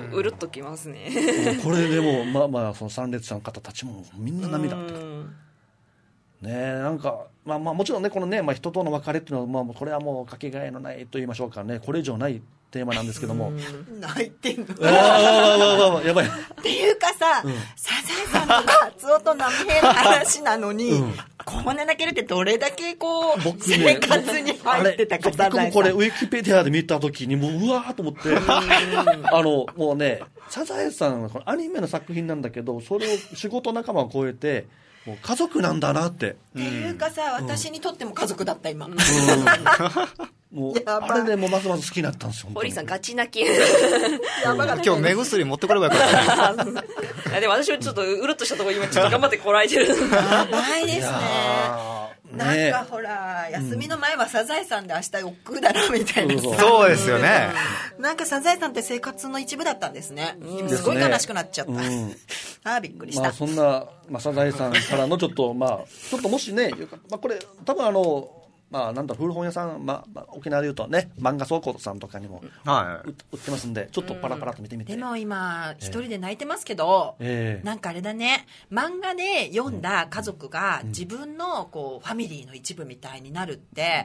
うるっときますねこれでもまあまあその参列者の方たちもみんな涙ってねえ、なんか、まあ、まあもちろんねこのね、まあ、人との別れっていうのは、まあ、これはもうかけがえのないと言いましょうかね、これ以上ないテーマなんですけども泣いてんのわわわわやばいっていうかさ、うん、サザエさんとカツオと波平の話なのに、うん、こんな泣けるってどれだけこう、ね、生活に入ってたか。 僕もこれウィキペディアで見た時にもううわーと思ってあのもうねサザエさんはこのアニメの作品なんだけどそれを仕事仲間を超えてもう家族なんだなって。 っていうかさ、うん、私にとっても家族だった今、うん、 もうあれでもうますます好きになったんですよ。 堀さんガチ泣きやばかった。今日目薬持ってこればよかったねいやでも私はちょっとうるっとしたところ今ちょっと頑張ってこらえてるやばいですね。なんかほら、休みの前はサザエさんで明日億劫だなみたいな、うん、 そうですよね。 なんかサザエさんって生活の一部だったんですね、うん、すごい悲しくなっちゃった、うん、あーびっくりした、 まあ、そんな、まあ、サザエさんからのちょっとまあちょっともしね、まあ、これ多分あのまあ、なんだ古本屋さん、まあまあ、沖縄でいうとね漫画倉庫さんとかにも売ってますんで、ちょっとパラパラと見てみて。 でも今一人で泣いてますけど、えー、なんかあれだね、漫画で読んだ家族が自分のこうファミリーの一部みたいになるって、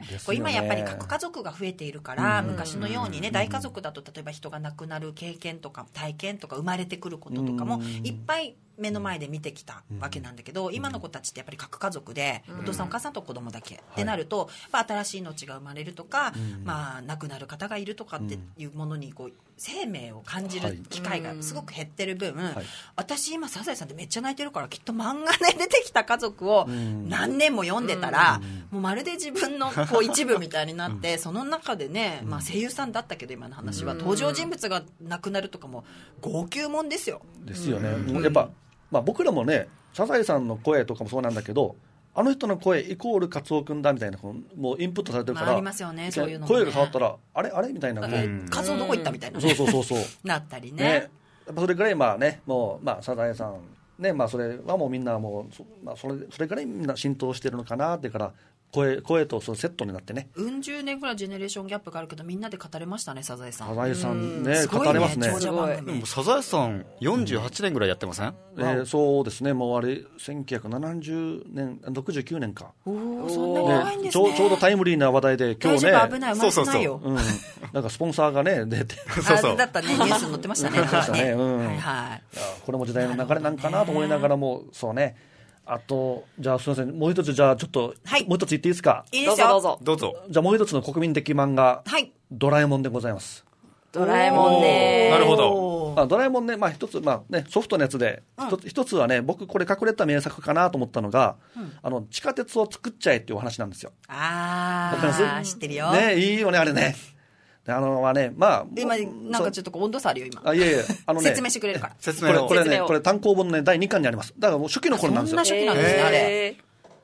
うん、こう今やっぱり核家族が増えているから、うん、昔のようにね大家族だと例えば人が亡くなる経験とか体験とか生まれてくることとかもいっぱい目の前で見てきたわけなんだけど、今の子たちってやっぱり核家族でお父さんお母さんと子供だけってなると、やっぱ新しい命が生まれるとか、まあ、亡くなる方がいるとかっていうものにこう生命を感じる機会がすごく減ってる分、私今サザエさんってめっちゃ泣いてるから、きっと漫画で出てきた家族を何年も読んでたら、もうまるで自分のこう一部みたいになって、その中でね、まあ、声優さんだったけど今の話は登場人物が亡くなるとかも号泣もんですよ。 ですよね。もうやっぱまあ、僕らもねサザエさんの声とかもそうなんだけど、あの人の声イコールカツオ君だみたいなもうインプットされてるから、まあ、 ありますよね、そういうのもね、 声が変わったらあれあれみたいな、 カツオどこ行ったみたいな、 そうそうそうそうなったりね、 ね、やっぱそれぐらいまあねもう、まあ、サザエさんね、まあ、それはもうみんなもう そ,、まあ、そ, れそれぐらいみんな浸透してるのかなってから、声, 声とそのセットになってね、 うん十年ぐらいジェネレーションギャップがあるけどみんなで語れましたね、サザエさん。 サザエさんね、 語れますね。 長者番組。 サザエさんよんじゅうはちねんぐらいやってません？ えー、そうですね、もうあれせんきゅうひゃくななじゅうねんろくじゅうきゅうねんか。 おお、そんなに長いんですね。 ちょ, ちょうどタイムリーな話題で今日ね、 大丈夫、危ない、生まれてないよ。 そうそうそう、うん、なんかスポンサーがね出てそうそうだったね、ニュースに載ってましたね。 ね、うん、 はいはい。 いやこれも時代の流れなんかなと思いながらも、そうね。あとじゃあすみません、もう一つじゃあちょっと、はい、もう一つ言っていいですか？ いいですよ、 どうぞどうぞ。 じゃあもう一つの国民的漫画、 はい、 ドラえもんでございます。 ドラえもんね。 なるほど。 まあ、ドラえもんね、まあ、一つ、まあね、ソフトのやつで、うん、一つ一つはね、僕これ隠れた名作かなと思ったのが、うん、あの地下鉄を作っちゃえっていうお話なんですよ。 ああ、知ってるよ。 ね、いいよねあれね。あのはね、まあ、 今なんかちょっと温度差あるよ今。 あ、いやいや、あのね、 説明してくれるから。 説明これこれね、これ単行本のねだいにかんにあります。だからもう初期の頃なんですよ。 そんな初期なんですね、あれ。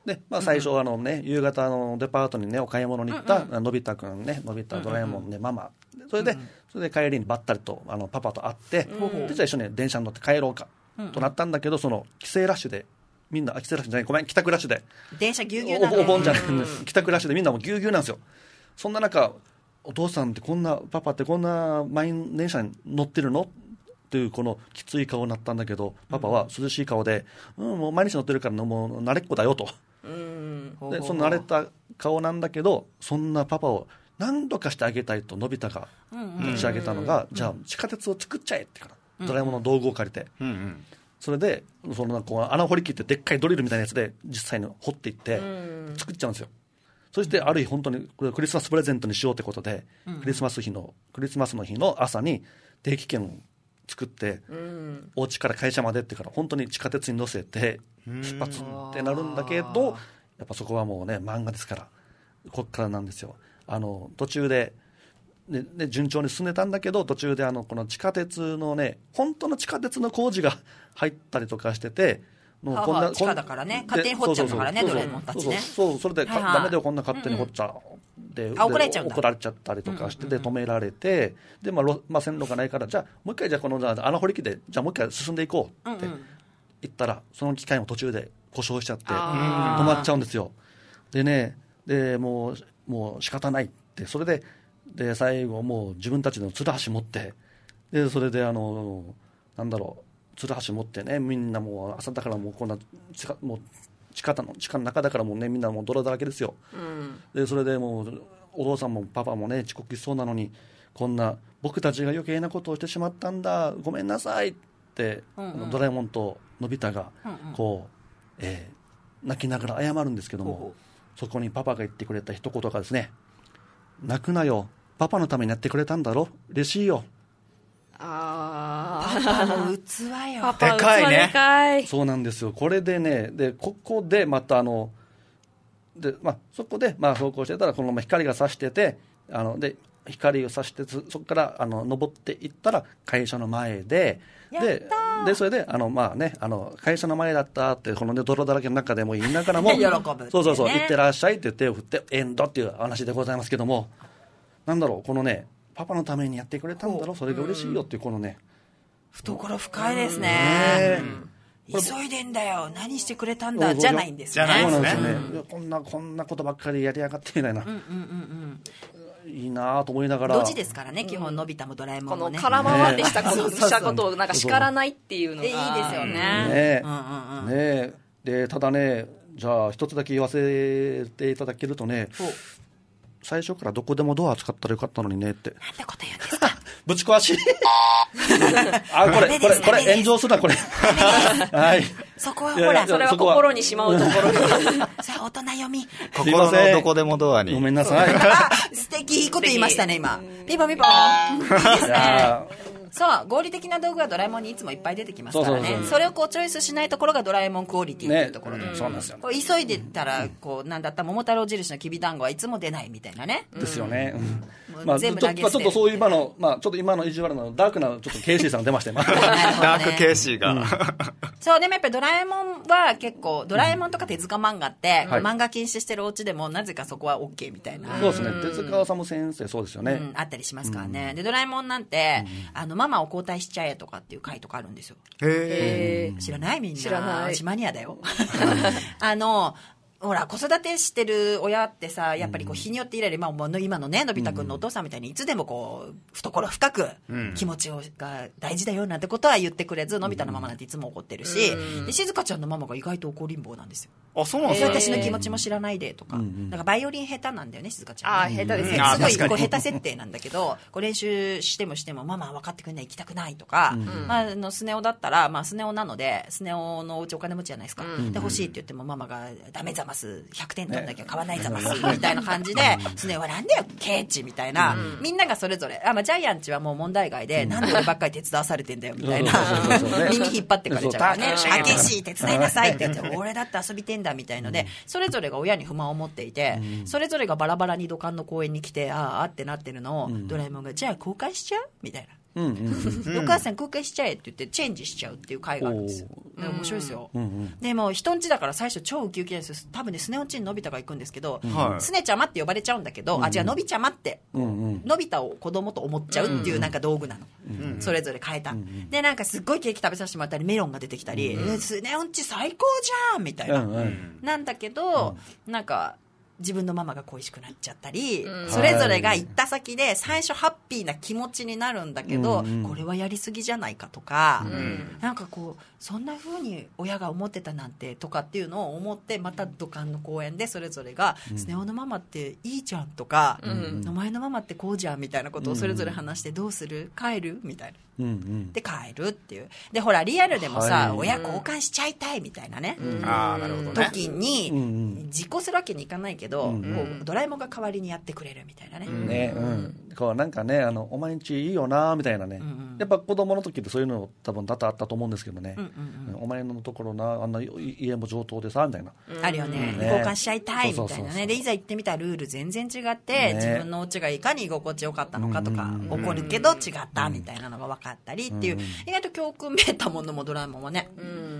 で、まあ、最初あの、ね、夕方のデパートに、ね、お買い物に行った、うんうん、のび太くんね、のび太ドラえもんね、うんうん、ママそれで、うんうん、それで帰りにばったりとあのパパと会って、うん、でじゃあ一緒に電車に乗って帰ろうか、うんうん、となったんだけど、その帰省ラッシュでみんな帰省ラッシュじゃないごめん帰宅ラッシュで電車ぎゅうぎゅうなんでお, お盆じゃないんです、うん、帰宅ラッシュでみんなもぎゅうぎゅうなんですよ。そんな中お父さんってこんなパパってこんな満員電車に乗ってるのっていうこのきつい顔になったんだけど、パパは涼しい顔で、うん、もう毎日乗ってるからもう慣れっこだよと、うん、でその慣れた顔なんだけど、そんなパパを何とかしてあげたいとのび太が立ち上げたのが、うんうん、じゃあ地下鉄を作っちゃえってから、うん、ドラえもんの道具を借りて、うんうん、それでそのこう穴掘り機ってでっかいドリルみたいなやつで実際に掘っていって作っちゃうんですよ。そしてある日本当にこれクリスマスプレゼントにしようってことで、うん、クリスマス日のクリスマスの日の朝に定期券を作って、うん、お家から会社までってから本当に地下鉄に乗せて出発ってなるんだけど、やっぱそこはもうね漫画ですからこっからなんですよ。あの途中で、ねね、順調に進んでたんだけど、途中であのこの地下鉄のね本当の地下鉄の工事が入ったりとかしてて、もうこんな地下だからね勝手に掘っちゃうからね、ドラえもんたちね。 そうそうそう、それで、はいはい、ダメだよこんな勝手に掘っちゃう、うんうん、で怒られちゃうんだ、 怒られちゃったりとかして、で止められて、で、まあまあ、線路がないからじゃあもう一回じゃあこの穴掘り機でじゃあもう一回進んでいこうって言ったら、うんうん、その機械も途中で故障しちゃって止まっちゃうんですよ。でね、でもうもう仕方ないって、それでで最後もう自分たちのつるはし持って、でそれであのなんだろうつるはし持ってね、みんなもう朝だからもうこんな地下もう地下の地下の中だからもうねみんなもう泥だらけですよ、うん、でそれでもうお父さんもパパもね遅刻しそうなのに、こんな僕たちが余計なことをしてしまったんだごめんなさいって、うんうん、ドラえもんとのび太がこう、うんうんえー、泣きながら謝るんですけども、ほうほうそこにパパが言ってくれた一言がですね、泣くなよパパのためにやってくれたんだろ嬉しいよ。 あパパの器よパパでかいね。 でかい。 そうなんですよ。これでね、でここでまたあので、まあ、そこでまあ走行してたらこのまま光が差してて、あので光を差してそこからあの登っていったら会社の前で、ででそれであのまあねあの会社の前だったってこの、ね、泥だらけの中でも言いながらも喜ぶってね、 そうそうそう行ってらっしゃいって手を振ってエンドっていう話でございますけども、なんだろうこのねパパのためにやってくれたんだろうそれが嬉しいよっていうこのね懐深いですね、ね急いでんだよ何してくれたんだじゃないんですね。 そうなんですよね、うん、こんなこんなことばっかりやりやがってみたいな、うんうんうんうん、いいなと思いながらドジですからね、うん、基本のび太もドラえもんもねこの空回ってしたこと、ね、したことをなんか叱らないっていうのがいいですよね。 ね、うんうんうん、ねでただねじゃあ一つだけ言わせていただけるとね、最初からどこでもドア使ったらよかったのにねって。 なんてこと言うんですかぶち壊しあこれこれこれ炎上するなこれはいそこはほらそれは心にしまうところさあ大人読み心のどこでもドアにごめんなさい素敵いいこと言いましたね今ピンポンピンポンいいですね。そう合理的な道具がドラえもんにいつもいっぱい出てきますからね。 そうそうそう、それをこうチョイスしないところがドラえもんクオリティというところで、ねうん、そうなんですよ。こう急いでたらこうなんだった桃太郎印のきびだんごはいつも出ないみたいなねですよね、うんうんまあ、全部投げ捨てるちょっとそういう今の、まあ、ちょっと今の意地悪なダークなちょっとケイシーさんが出ましたよ、ね、 ダークケイシーが、うん、 そうでもやっぱりドラえもんは結構ドラえもんとか手塚漫画って、うん、漫画禁止してるお家でもなぜかそこは OK みたいな、 そうですね手塚治虫先生そうですよね、うん、 あったりしますからね、うん、でドラえもんなんて、うん、あのママを交代しちゃえとかっていう回とかあるんですよ。へー知らないみんな知らないマニアだよあのほら子育てしてる親ってさやっぱりこう日によっていられる、まあ、今のねのび太くんのお父さんみたいにいつでもこう懐深く気持ちが大事だよなんてことは言ってくれず、のび太のママなんていつも怒ってるし、で静香ちゃんのママが意外と怒りん坊なんですよ。 あそうなんですか。 私の気持ちも知らないでとか、なんかバイオリン下手なんだよね静香ちゃん、ね、 あ下手ですね、 すごいこう下手設定なんだけどこう練習してもしてもママは分かってくれない行きたくないとか、うんまあ、あのスネ夫だったら、まあ、スネ夫なのでスネ夫のお家お金持ちじゃないですか、うん、で欲しいって言ってもママがダメざますひゃくてん取んなきゃ買わないざますみたいな感じでスネ夫はなんだよケーチみたいな、うん、みんながそれぞれあ、まあ、ジャイアンチはもう問題外で、うん、なんで俺ばっかり手伝わされてんだよみたいな耳引っ張ってかれちゃうからねたけし手伝いなさいって言って俺だって遊びてんだみたいので、うん、それぞれが親に不満を持っていて、うん、それぞれがバラバラに土管の公園に来てああってなってるのを、うん、ドラえもんがじゃあ公開しちゃうみたいなうんうんうん、お母さん公開しちゃえって言ってチェンジしちゃうっていう回があるんですよ。 で面白いですよ、 うんうん、 でも人んちだから最初超ウキウキです。多分ねスネ夫んちにのび太が行くんですけど、 はい、 スネちゃまって呼ばれちゃうんだけど、うんうん、あ違うのびちゃまって、うんうん、のび太を子供と思っちゃうっていうなんか道具なの、うんうん、それぞれ変えた、うんうん、でなんかすっごいケーキ食べさせてもらったりメロンが出てきたり、うん、スネ夫んち最高じゃんみたいな、うんうん、なんだけど、うん、なんか自分のママが恋しくなっちゃったり、うん、それぞれが行った先で最初ハッピーな気持ちになるんだけど、うんうん、これはやりすぎじゃないかとか、うん、なんかこうそんな風に親が思ってたなんてとかっていうのを思って、また土管の公園でそれぞれが、うん、スネ夫のママっていいじゃんとか、うん、お前のママってこうじゃんみたいなことをそれぞれ話して、どうする帰るみたいな、うんうん、で帰るっていうで、ほらリアルでもさ、はい、親交換しちゃいたいみたいなね、うん、 あーなるほどね、 時に実行するわけにいかないけど、うんうん、こうドラえもんが代わりにやってくれるみたいなね、 うんね、うん、こうなんかね、あのお前んちいいよなみたいなね、うんうん、やっぱ子供の時ってそういうの多分多々あったと思うんですけどね、うんうんうん、お前のところなあんな家も上等でさみたいな、 うん、あるよね、交換しちゃいたいみたいなね。でいざ行ってみたらルール全然違って、ね、自分のお家がいかに居心地よかったのかとか、うんうん、怒るけど違ったみたいなのが分かったりっていう、うんうん、意外と教訓めいたものもドラえもんはね、うん、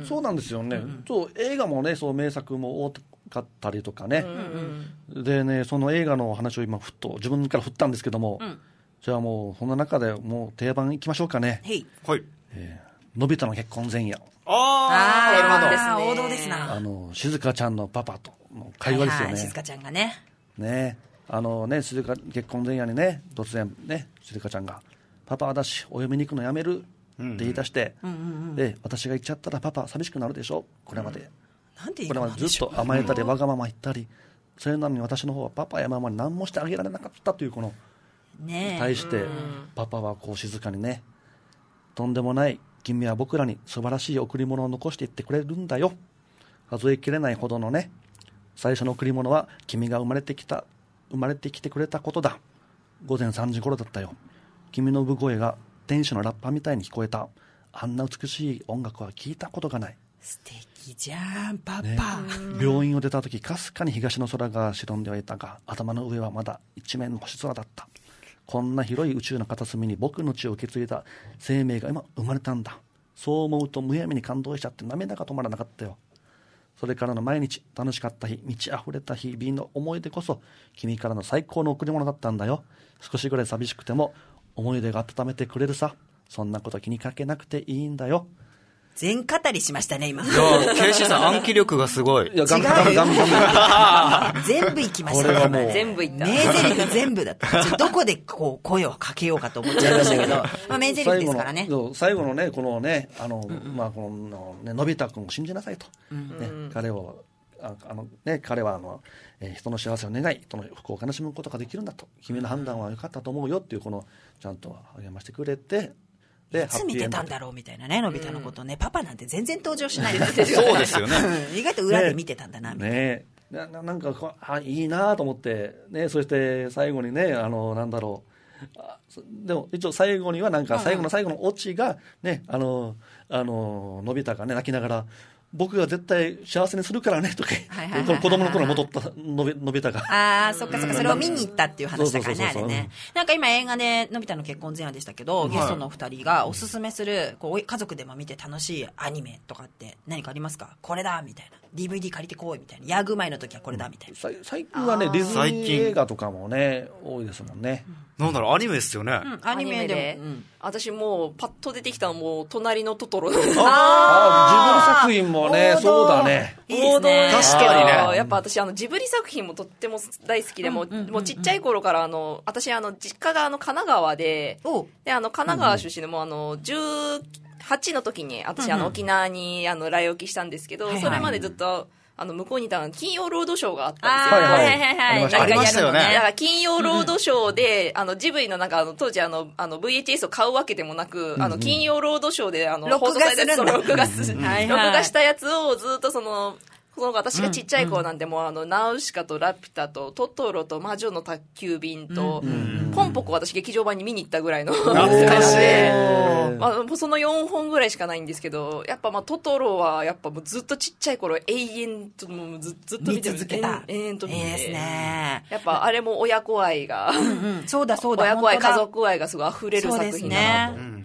そうなんですよね、うん、そう映画もね、そう名作も多かったりとかね、うんうん、でね、その映画の話を今ふっと自分から振ったんですけども、うん、じゃあもうそんな中でもう定番いきましょうかね。 はい、 えー、のび太の結婚前夜。 ああ、王道ですな。 あの静香ちゃんのパパとの会話ですよね。はいはい、 静香ちゃんがね。 ね、あのね、静香結婚前夜にね、突然ね、静香ちゃんがパパ私お嫁に行くのやめるって言い出して、うんうんうん、で私が行っちゃったらパパ寂しくなるでしょ。これまで、うん、なんて言うのこれまでずっと甘えたりわがまま言ったり、それなのに私の方はパパやママに何もしてあげられなかったというこの、ね、対して、うん、パパはこう静かにね、とんでもない君は僕らに素晴らしい贈り物を残していってくれるんだよ。数えきれないほどのね、最初の贈り物は君が生まれてきた生まれてきてくれたことだ。午前さんじ頃だったよ。君の産声が天使のラッパみたいに聞こえた。あんな美しい音楽は聞いたことがない。 素敵じゃんパパ、 ね、病院を出た時かすかに東の空が白んではいたが、頭の上はまだ一面の星空だった。こんな広い宇宙の片隅に僕の血を受け継いだ生命が今生まれたんだ。そう思うとむやみに感動しちゃって涙が止まらなかったよ。それからの毎日、楽しかった日、満ち溢れた日々の思い出こそ君からの最高の贈り物だったんだよ。少しぐらい寂しくても思い出が温めてくれるさ。そんなこと気にかけなくていいんだよ。 全語りしましたね今。いや、ケイシーさん暗記力がすごい。いや、 ガンガンガンガン全部いきましたね。 これはもう全部いった。 名台詞全部だった。どこでこう声をかけようかと思っちゃいましたけど、まあ名台詞ですからね。 最後のね、このね、あの、うんうん、まあこのね、のび太くんを信じなさいと、うんうんね、彼をああのね、彼はあの、えー、人の幸せを願い、人の不幸を悲しむことができるんだと。君の判断は良かったと思うよっていうこのちゃんと励ましてくれて。 いつ見てたんだろうみたいなね、のび太のことね、うん、パパなんて全然登場しないですよね。そうですよね。 意外と裏で見てたんだなみたいな。 ねね、な, なんかあいいなと思って、ね、そして最後にね、あのなんだろう、あでも一応最後にはなんか最後の最後のオチがね、あのあののび太がね泣きながら。僕が絶対幸せにするからねとか、子供の頃戻ったのびのび太が、 ああそっかそっか、それを見に行ったっていう話だからね、あれね。なんか今映画でのび太の結婚前夜でしたけど、ゲストのお二人がおすすめするこう家族でも見て楽しいアニメとかって何かありますか？これだみたいな、 ディーブイディー 借りてこいみたいな、ヤグマイの時はこれだみたいな、 うん、最近はねディズニー映画とかもね多いですもんね、 うん、なんだろう、アニメですよね、 うん、アニメで、 うん、私もうパッと出てきたのもう隣のトトロ。ああジブリ作品もね、そうだね、 いいですね、 確かにね。 やっぱ私あのジブリ作品もとっても大好きで、もう、うんうんうんうん、もうちっちゃい頃からあの私あの実家があの神奈川で、であの神奈川出身でもうあのじゅうはちの時に私あの沖縄にあの来沖したんですけど、うんうん、それまでずっとあの向こうにいた金曜ロードショーがあったんですよ。 はいはいはいはい。 ありましたよね。 だから金曜ロードショーで、あのジブリのなんかあの当時あのあの ブイエイチエス を買うわけでもなく、うんうん、あの金曜ロードショーであの録画するんだ。 録画する。録画したやつをずっとその。その私がちっちゃい頃なんで、もうあのナウシカとラピュタとトトロと魔女の宅急便と、うんうん、ポンポコ私劇場版に見に行ったぐらいの使いなんで、まあ、そのよんほんぐらいしかないんですけど、やっぱまあトトロはやっぱもうずっとちっちゃい頃永遠ともう ず, ずっと見て見続けた、 永遠と見て、いいですね、 やっぱあれも親子愛が、 うん、うん、そうだそうだ、 親子愛家族愛がすごい溢れる作品だなと、 そうですね、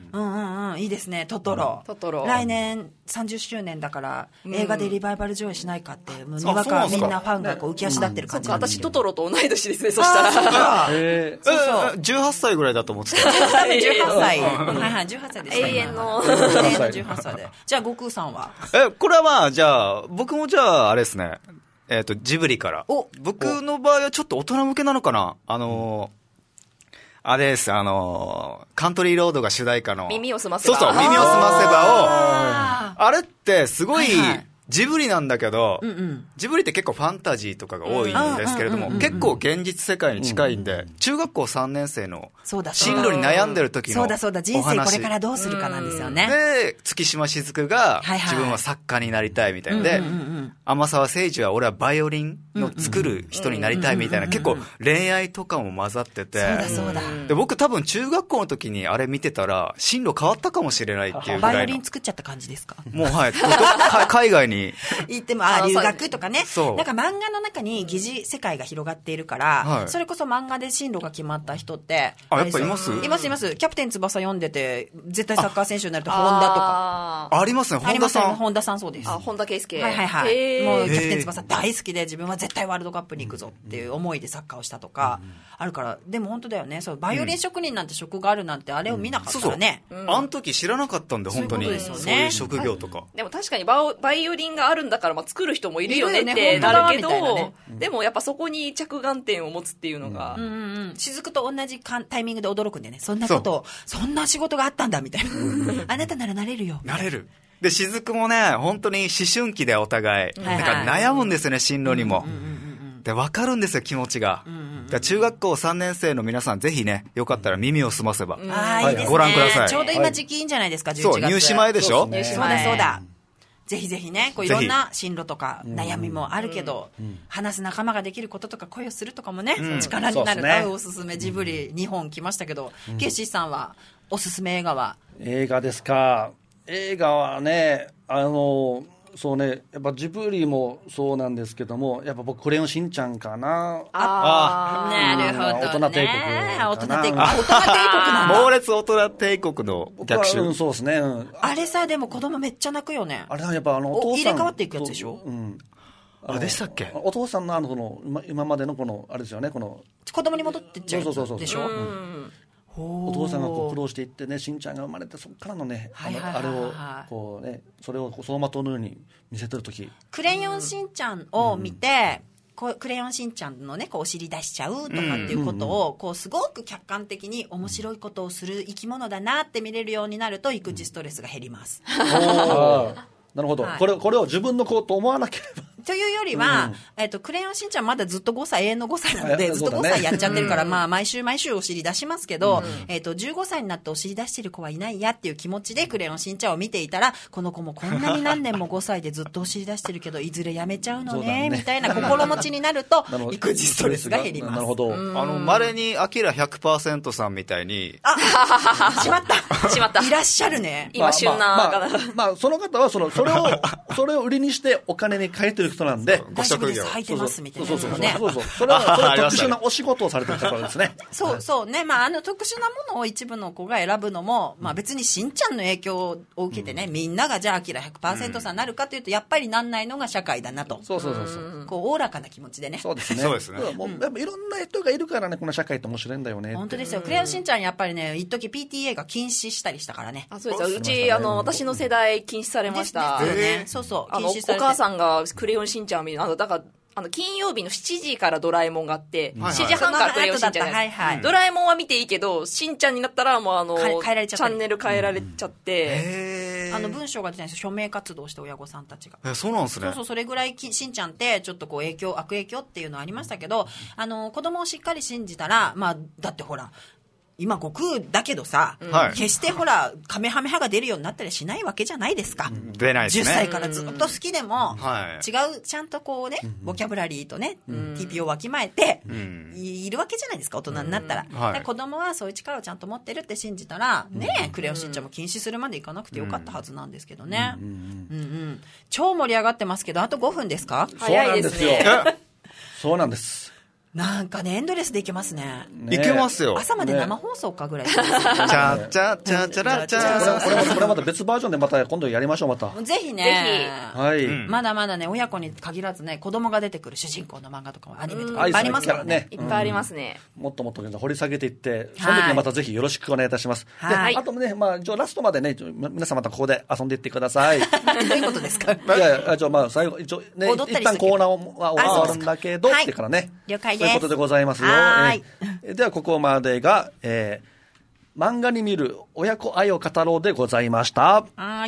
うんうんうん、いいですね、トトロ。 トトロ。 来年さんじゅっしゅうねんだから、映画でリバイバル上映しないかって、もうにわかみんなファンがこう浮き足立ってる感じ。 そうか、私トトロと同い年ですね、そしたら。 そうそう。じゅうはっさいぐらいだと思ってた。 じゅうはっさい。はいはい、じゅうはっさいですね。 永遠の。 永遠のじゅうはっさいで。じゃあ、悟空さんはえ、これはまあ、じゃあ、僕もじゃあ、あれですね。えっと、ジブリから。僕の場合はちょっと大人向けなのかな。あのー、あれです、あのー、カントリーロードが主題歌の。 耳をすませば。 そうそう、耳をすませばを、あれってすごい、はいはい、ジブリなんだけど、うんうん、ジブリって結構ファンタジーとかが多いんですけれども、うんうんうんうん、結構現実世界に近いんで、うんうん、中学校さんねん生の進路に悩んでる時のそうだそうだ、人生これからどうするかなんですよね。 で、月島雫が自分は作家になりたいみたいなで、天沢誠二は俺はバイオリンの作る人になりたいみたいな、結構恋愛とかも混ざってて、そうだそうだ。 で、僕多分中学校の時にあれ見てたら、進路変わったかもしれないっていうぐらいの。 バイオリン作っちゃった感じですか？ もうはい、海外に。 行っても、あ、留学とかね。そう。なんか漫画の中に疑似世界が広がっているから、はい、それこそ漫画で進路が決まった人って。 あ、やっぱいますいますいます。キャプテン翼読んでて、絶対サッカー選手になると、本田とか。 ありますね、本田さん。 本田さんそうです。 あ、本田圭佑。 はいはいはい。もうキャプテン翼大好きで、自分は絶対ワールドカップに行くぞっていう思いでサッカーをしたとか、あるから、でも本当だよね。そう、バイオリン職人なんて職があるなんて、あれを見なかったらね。 そうそう。あの時知らなかったんで、本当に。そういう職業とか。 でも確かにバイオリンがあるんだから、まあ作る人もいるよねってなるけど、ね、でもやっぱそこに着眼点を持つっていうのが、 うんうんうん、雫と同じタイミングで驚くんでね、そんなことを そ, そんな仕事があったんだみたいなあなたならなれるよ、 なれる。で、雫もね、本当に思春期でお互い、はいはい、なんか悩むんですよね、進路にも、うんうんうん、で分かるんですよ、気持ちが、うんうんうん、だ中学校さんねん生の皆さん、ぜひね、よかったら耳をすませば、うん、 はい、ご覧ください。ちょうど今時期いいんじゃないですか、じゅういちがつ。 そう、入試前でしょ。 そうそうだそうだ。ぜひぜひね、こういろんな進路とか悩みもあるけど、うんうん、話す仲間ができることとか恋をするとかもね、うん、力になる、ね、おすすめジブリにほん来ましたけど、うん、ケイシーさんはおすすめ映画は？ 映画ですか。映画はね、あのそうね、やっぱジブリもそうなんですけども、やっぱ僕クレヨンしんちゃんかな。 ああ、なるほど、ね、 大人帝国大人帝国大人帝国なんだ。 猛烈大人帝国の逆襲。 うん、そうですね、うん、 あれさ、でも子供めっちゃ泣くよね。 あれはやっぱあのお父さん入れ替わっていくやつでしょ。 うん、 あでしたっけ。 お父さんのあのこの 今, 今までのこのあれですよね、この子供に戻ってっちゃうでしょ。 そうそうそうそう、うん、お父さんがこう苦労していってね、しんちゃんが生まれて、そこからのね、あのあれをこうね、それを走馬灯のように見せてるとき、 クレヨンしんちゃんを見て、うん、クレヨンしんちゃんのね、こうお尻出しちゃうとかっていうことを、こうすごく客観的に面白いことをする生き物だなって見れるようになると、育児ストレスが減ります。 おなるほど、はい、これこれを自分の子と思わなければというよりは、うんえー、とクレヨンしんちゃんまだずっとごさい、永遠のごさいなのでずっとごさいやっちゃってるから、ねまあ、毎週毎週お尻出しますけど、うんえー、とじゅうごさいになってお尻出してる子はいないやっていう気持ちでクレヨンしんちゃんを見ていたら、この子もこんなに何年もごさいでずっとお尻出してるけどいずれやめちゃうの ね, ねみたいな心持ちになると育児ストレスが減ります。 なるほど。 あの稀にアキラ ひゃくパーセント さんみたいにあしまったしまったいらっしゃるね今旬な、まあまあまあまあ、その方はそのそれをそれを売りにしてお金に変えてる人なんで、 大丈夫です履いてますみたいなね。 そうそうそうそう、それはそれは特殊なお仕事をされてるところですね。 そうそうね、まああの特殊なものを一部の子が選ぶのも、まあ別にしんちゃんの影響を受けてね、みんながじゃあアキラ ひゃくパーセント さんになるかというとやっぱりなんないのが社会だなと。 そうそうそうそう。 こうおおらかな気持ちでね。 そうですね。 そうですね。 もうやっぱいろんな人がいるからね、この社会って面白いんだよね。 本当ですよ。クレヨンしんちゃんやっぱりね、一時 ピーティーエー が禁止したりしたからね。 あ、そうですよ。うちあの私の世代禁止されました。 ね、そうそう禁止されて。 お母さんがクレヨンしんちゃんを見る、あのだからあの金曜日のしちじからドラえもんがあって、はいはい、しちじはんからクレヨンしんちゃん、はいはい、ドラえもんは見ていいけどしんちゃんになったらもうあのチャンネル変えられちゃって、 うん、あの文章が出てないんですよ。署名活動して親御さんたちが。 えそうなんですね。 そうそう、それぐらいしんちゃんってちょっとこう影響悪影響っていうのはありましたけど、あの子供をしっかり信じたら、まあだってほら今悟空だけどさ、うん、決してほらカメハメハが出るようになったりしないわけじゃないですか。 出ないですね。 じゅっさいからずっと好きでも、うん、違うちゃんとこうね、ボキャブラリーとね、うん、ティーピー をわきまえて、うん、いるわけじゃないですか、大人になったら、うんはい、だから子供はそういう力をちゃんと持ってるって信じたら、ね、うん、クレヨンしんちゃんも禁止するまでいかなくてよかったはずなんですけどね、うんうんうん、超盛り上がってますけど、あとごふんですか？ 早いですね。 そうなんです。 なんかね、エンドレスでいけますね。 いけますよ。 朝まで生放送かぐらい。 チャチャチャチャラチャ。 これこれまた別バージョンでまた今度やりましょう、また。 ぜひね。 はい。 まだまだね、親子に限らずね、子供が出てくる主人公の漫画とかアニメとかいっぱいありますからね。 いっぱいありますね。 もっともっと掘り下げていって、その時にまたぜひよろしくお願いいたします。はい。あとね、まあ、ラストまでね、皆さんまたここで遊んでいってください。どういうことですか？いやいや、じゃあまあ最後、一応ね、一旦コーナーは終わるんだけど、ってからね。 了解です。 ということでございます。はい、えー、ではここまでが、えー、漫画に見る親子愛を語ろうでございました。 はい。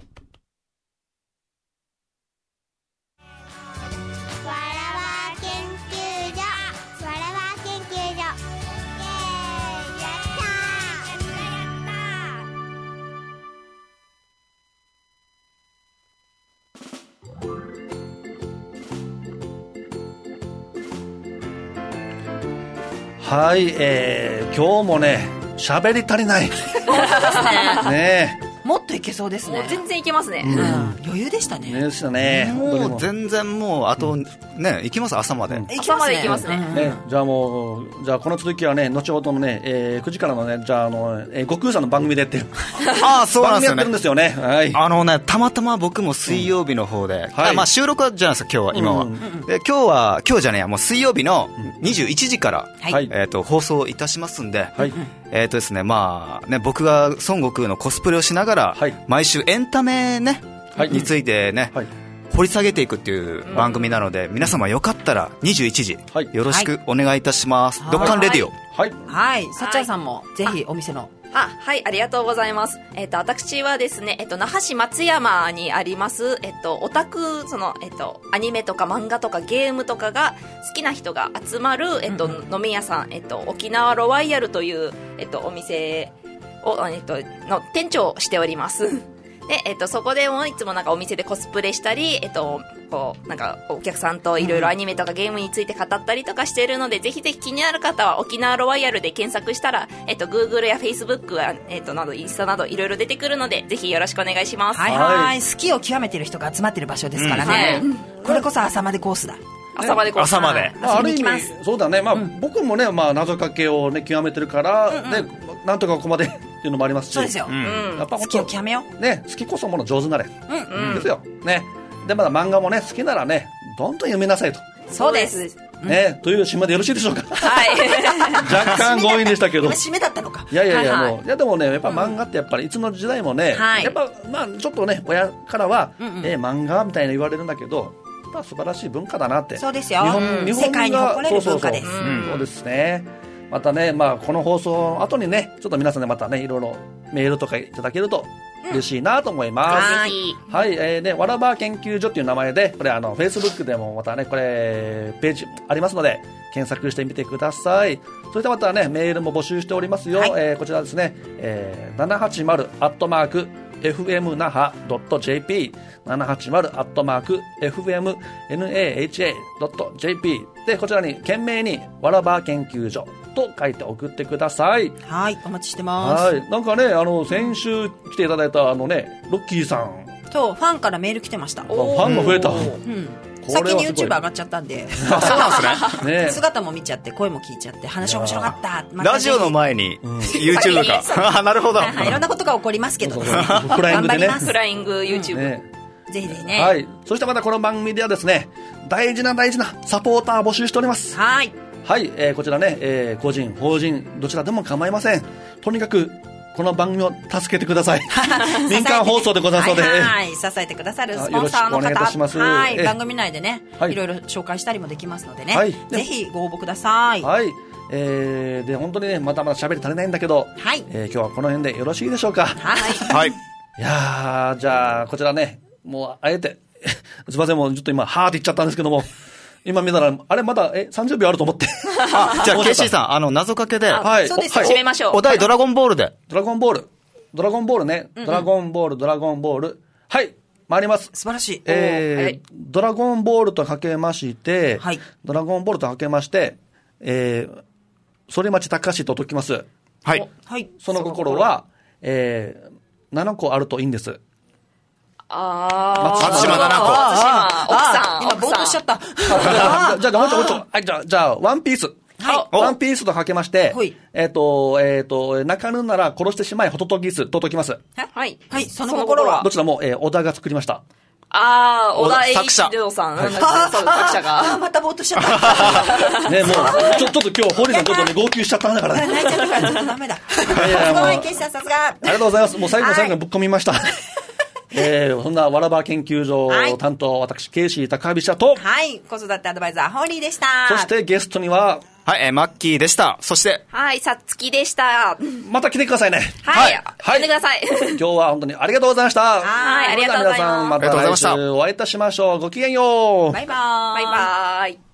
はい、えー、今日もね、喋り足りない。ねえ。 もっといけそうですね。 全然いけますね。 うん、余裕でしたね。 でしたね。 もう全然もうあと、うん、ね、行きます朝まで。 朝まで行きますね。 ね、じゃあもうじゃあこの続きはね、後ほどのね、えー、くじからのね、じゃああの、えー、悟空さんの番組でやってる。 ああ、そうなんですよね。 番組やってるんですよね。はい。 あのね、たまたま僕も水曜日の方で、うん、はい、まあ収録はじゃないですか今日は今は。うんうん、で今日は今日じゃねえやもう水曜日のにじゅういちじから、はい、えっと放送いたしますんで、はい、えっとですねまあね僕が孫悟空のコスプレをしながら、はい、毎週エンタメね、はい、についてね、はい、掘り下げていくっていう番組なので、うん、皆様よかったらにじゅういちじ、はい、よろしくお願いいたします。ドッカンレディオ。 はい。はい。さっちゃんさんもぜひお店の。 あ、はい、ありがとうございます。えっと、私はですね、えっと、那覇市松山にあります、えっと、オタク、その、えっと、アニメとか漫画とかゲームとかが好きな人が集まる、えっと、うんうん、飲み屋さん、えっと、沖縄ロワイヤルという、えっと、お店を、えっと、の店長をしております。で、えっと、そこでもいつもなんかお店でコスプレしたり、えっと、こう、なんかお客さんといろいろアニメとかゲームについて語ったりとかしているので、ぜひぜひ気になる方は沖縄ロワイヤルで検索したら、えっと、Google や Facebook や、えっと、など、インスタなどいろいろ出てくるので、ぜひよろしくお願いします。 はいはい。好きを極めてる人が集まってる場所ですからね。うんはい、これこそ朝までコースだ。 朝までコース。 朝まで。 まあ、ある意味、そうだね。まあ、うん、僕もね、まあ、謎かけをね、極めてるから、うんうん、ね、なんとかここまでっていうのもありますし。 そうですよ。うん、やっぱ好きを極めよう。 ね、好きこそもの上手なれ。うんうん。ですよ。ね。で、まだ漫画もね、好きならね、どんどん読みなさいと。 そうです。 ね、うん、という締めでよろしいでしょうか。 はい。 若干強引でしたけど。 締めだったのか。 いやいやいや、はいはい、もう、いやでもね、やっぱ漫画ってやっぱりいつの時代もね、うん、やっぱ、まあ、ちょっとね、親からは、うんうん、えー、漫画みたいな言われるんだけど、やっぱ素晴らしい文化だなって。 そうですよ。日本、日本世界に誇れる文化です。 そうそうそう、うん、そうですね。またね、まあ、この放送後にね、ちょっと皆さんでまたね、いろいろメールとかいただけると嬉しいなと思います。 うん、はい。 はい、えー、ね、わらば研究所っていう名前で、これあの、Facebook でもまたね、これ、ページありますので、検索してみてください。そしてまたね、メールも募集しておりますよ。はい、えー、こちらですね、えー、ななはちまるアットマーク、エフエムナハドットジェーピー ななはちまるアットマーク エフエムナハドットジェーピー でこちらに懸命にわらば研究所と書いて送ってください。 はい、お待ちしてます。 はい、なんかね、あの先週来ていただいたあのね、ロッキーさん、 そう、ファンからメール来てました。ファンも増えた。うん。 先に YouTube 上がっちゃったんで、 あ、そうなんですね。 ね、姿も見ちゃって声も聞いちゃって話面白かった。 ラジオの前に YouTube か。なるほど。 いろんなことが起こりますけど、 フライングでね。 フライング YouTube。 ぜひぜひね。 はい。そしてまたこの番組ではですね、大事な大事なサポーター募集しております。 はい。 はい、えー、こちらね、えー、個人、法人、どちらでも構いません。とにかくこの番組を助けてください。民間放送でございますので、 はい、はい、支えてくださるスポンサーの方、はい、番組内でね、はい、いろいろ紹介したりもできますのでね、はい、ぜひご応募ください。 はい、えー、で本当にね、まだまだ喋り足りないんだけど、はい、えー、今日はこの辺でよろしいでしょうか。 はい、 はい、 いやー、じゃあこちらね、もうあえてすいません、もうちょっと今はーって言っちゃったんですけども。今見たら、あれまだ、え、さんじゅうびょうあると思って。 あ、じゃあ、ケイシーさん、あの、謎かけで。 はい。そうですよ。 決めましょう。 お題、ドラゴンボールで。 ドラゴンボール。ドラゴンボールね。ドラゴンボール、ドラゴンボール。はい。参ります。 素晴らしい。 えー、ドラゴンボールとかけまして、はい。ドラゴンボールとかけまして、えー、反町隆史と解きます。 はい。 はい。 その心は、えー、ななこあるといいんです。 あー。松島奈々子。 松島、奥さん。 今ぼーっとしちゃった。 じゃあ、じゃあ、もうちょ、もうちょ、はい、じゃあ、じゃあ、ワンピース。はい。ワンピースとかけまして、はい、えっ、ー、と、えっ、ー、と、泣かぬなら殺してしまい、ホトトギスと解きます。 はい。 はい、その心はどちらも、えー、小田が作りました。 あー、小田栄一郎さん。はい、そう、作者が。 あー、またぼーっとしちゃった。 ね、もう、ちょ、ちょっと今日、堀さんちょっとね、号泣しちゃったんだからね。 泣いちゃったから、ちょっとダメだ。すごい、ケイシさん、さすが。 ありがとうございます。もう最後の最後にぶっ込みました。えー、そんなわらば研究所担当、はい、私、ケイシー高飛車と、 はい、子育てアドバイザー、ホーリーでした。 そしてゲストには、 はい、えー、マッキーでした。そして、 はい、さつきでした。 また来てくださいね。 はい、はい、来てください。 今日は本当にありがとうございました。 はい、ありがとうございます。 皆さん、また来週お会いいたしましょう。ごきげんよう。 バイバーイ。 バイバーイ。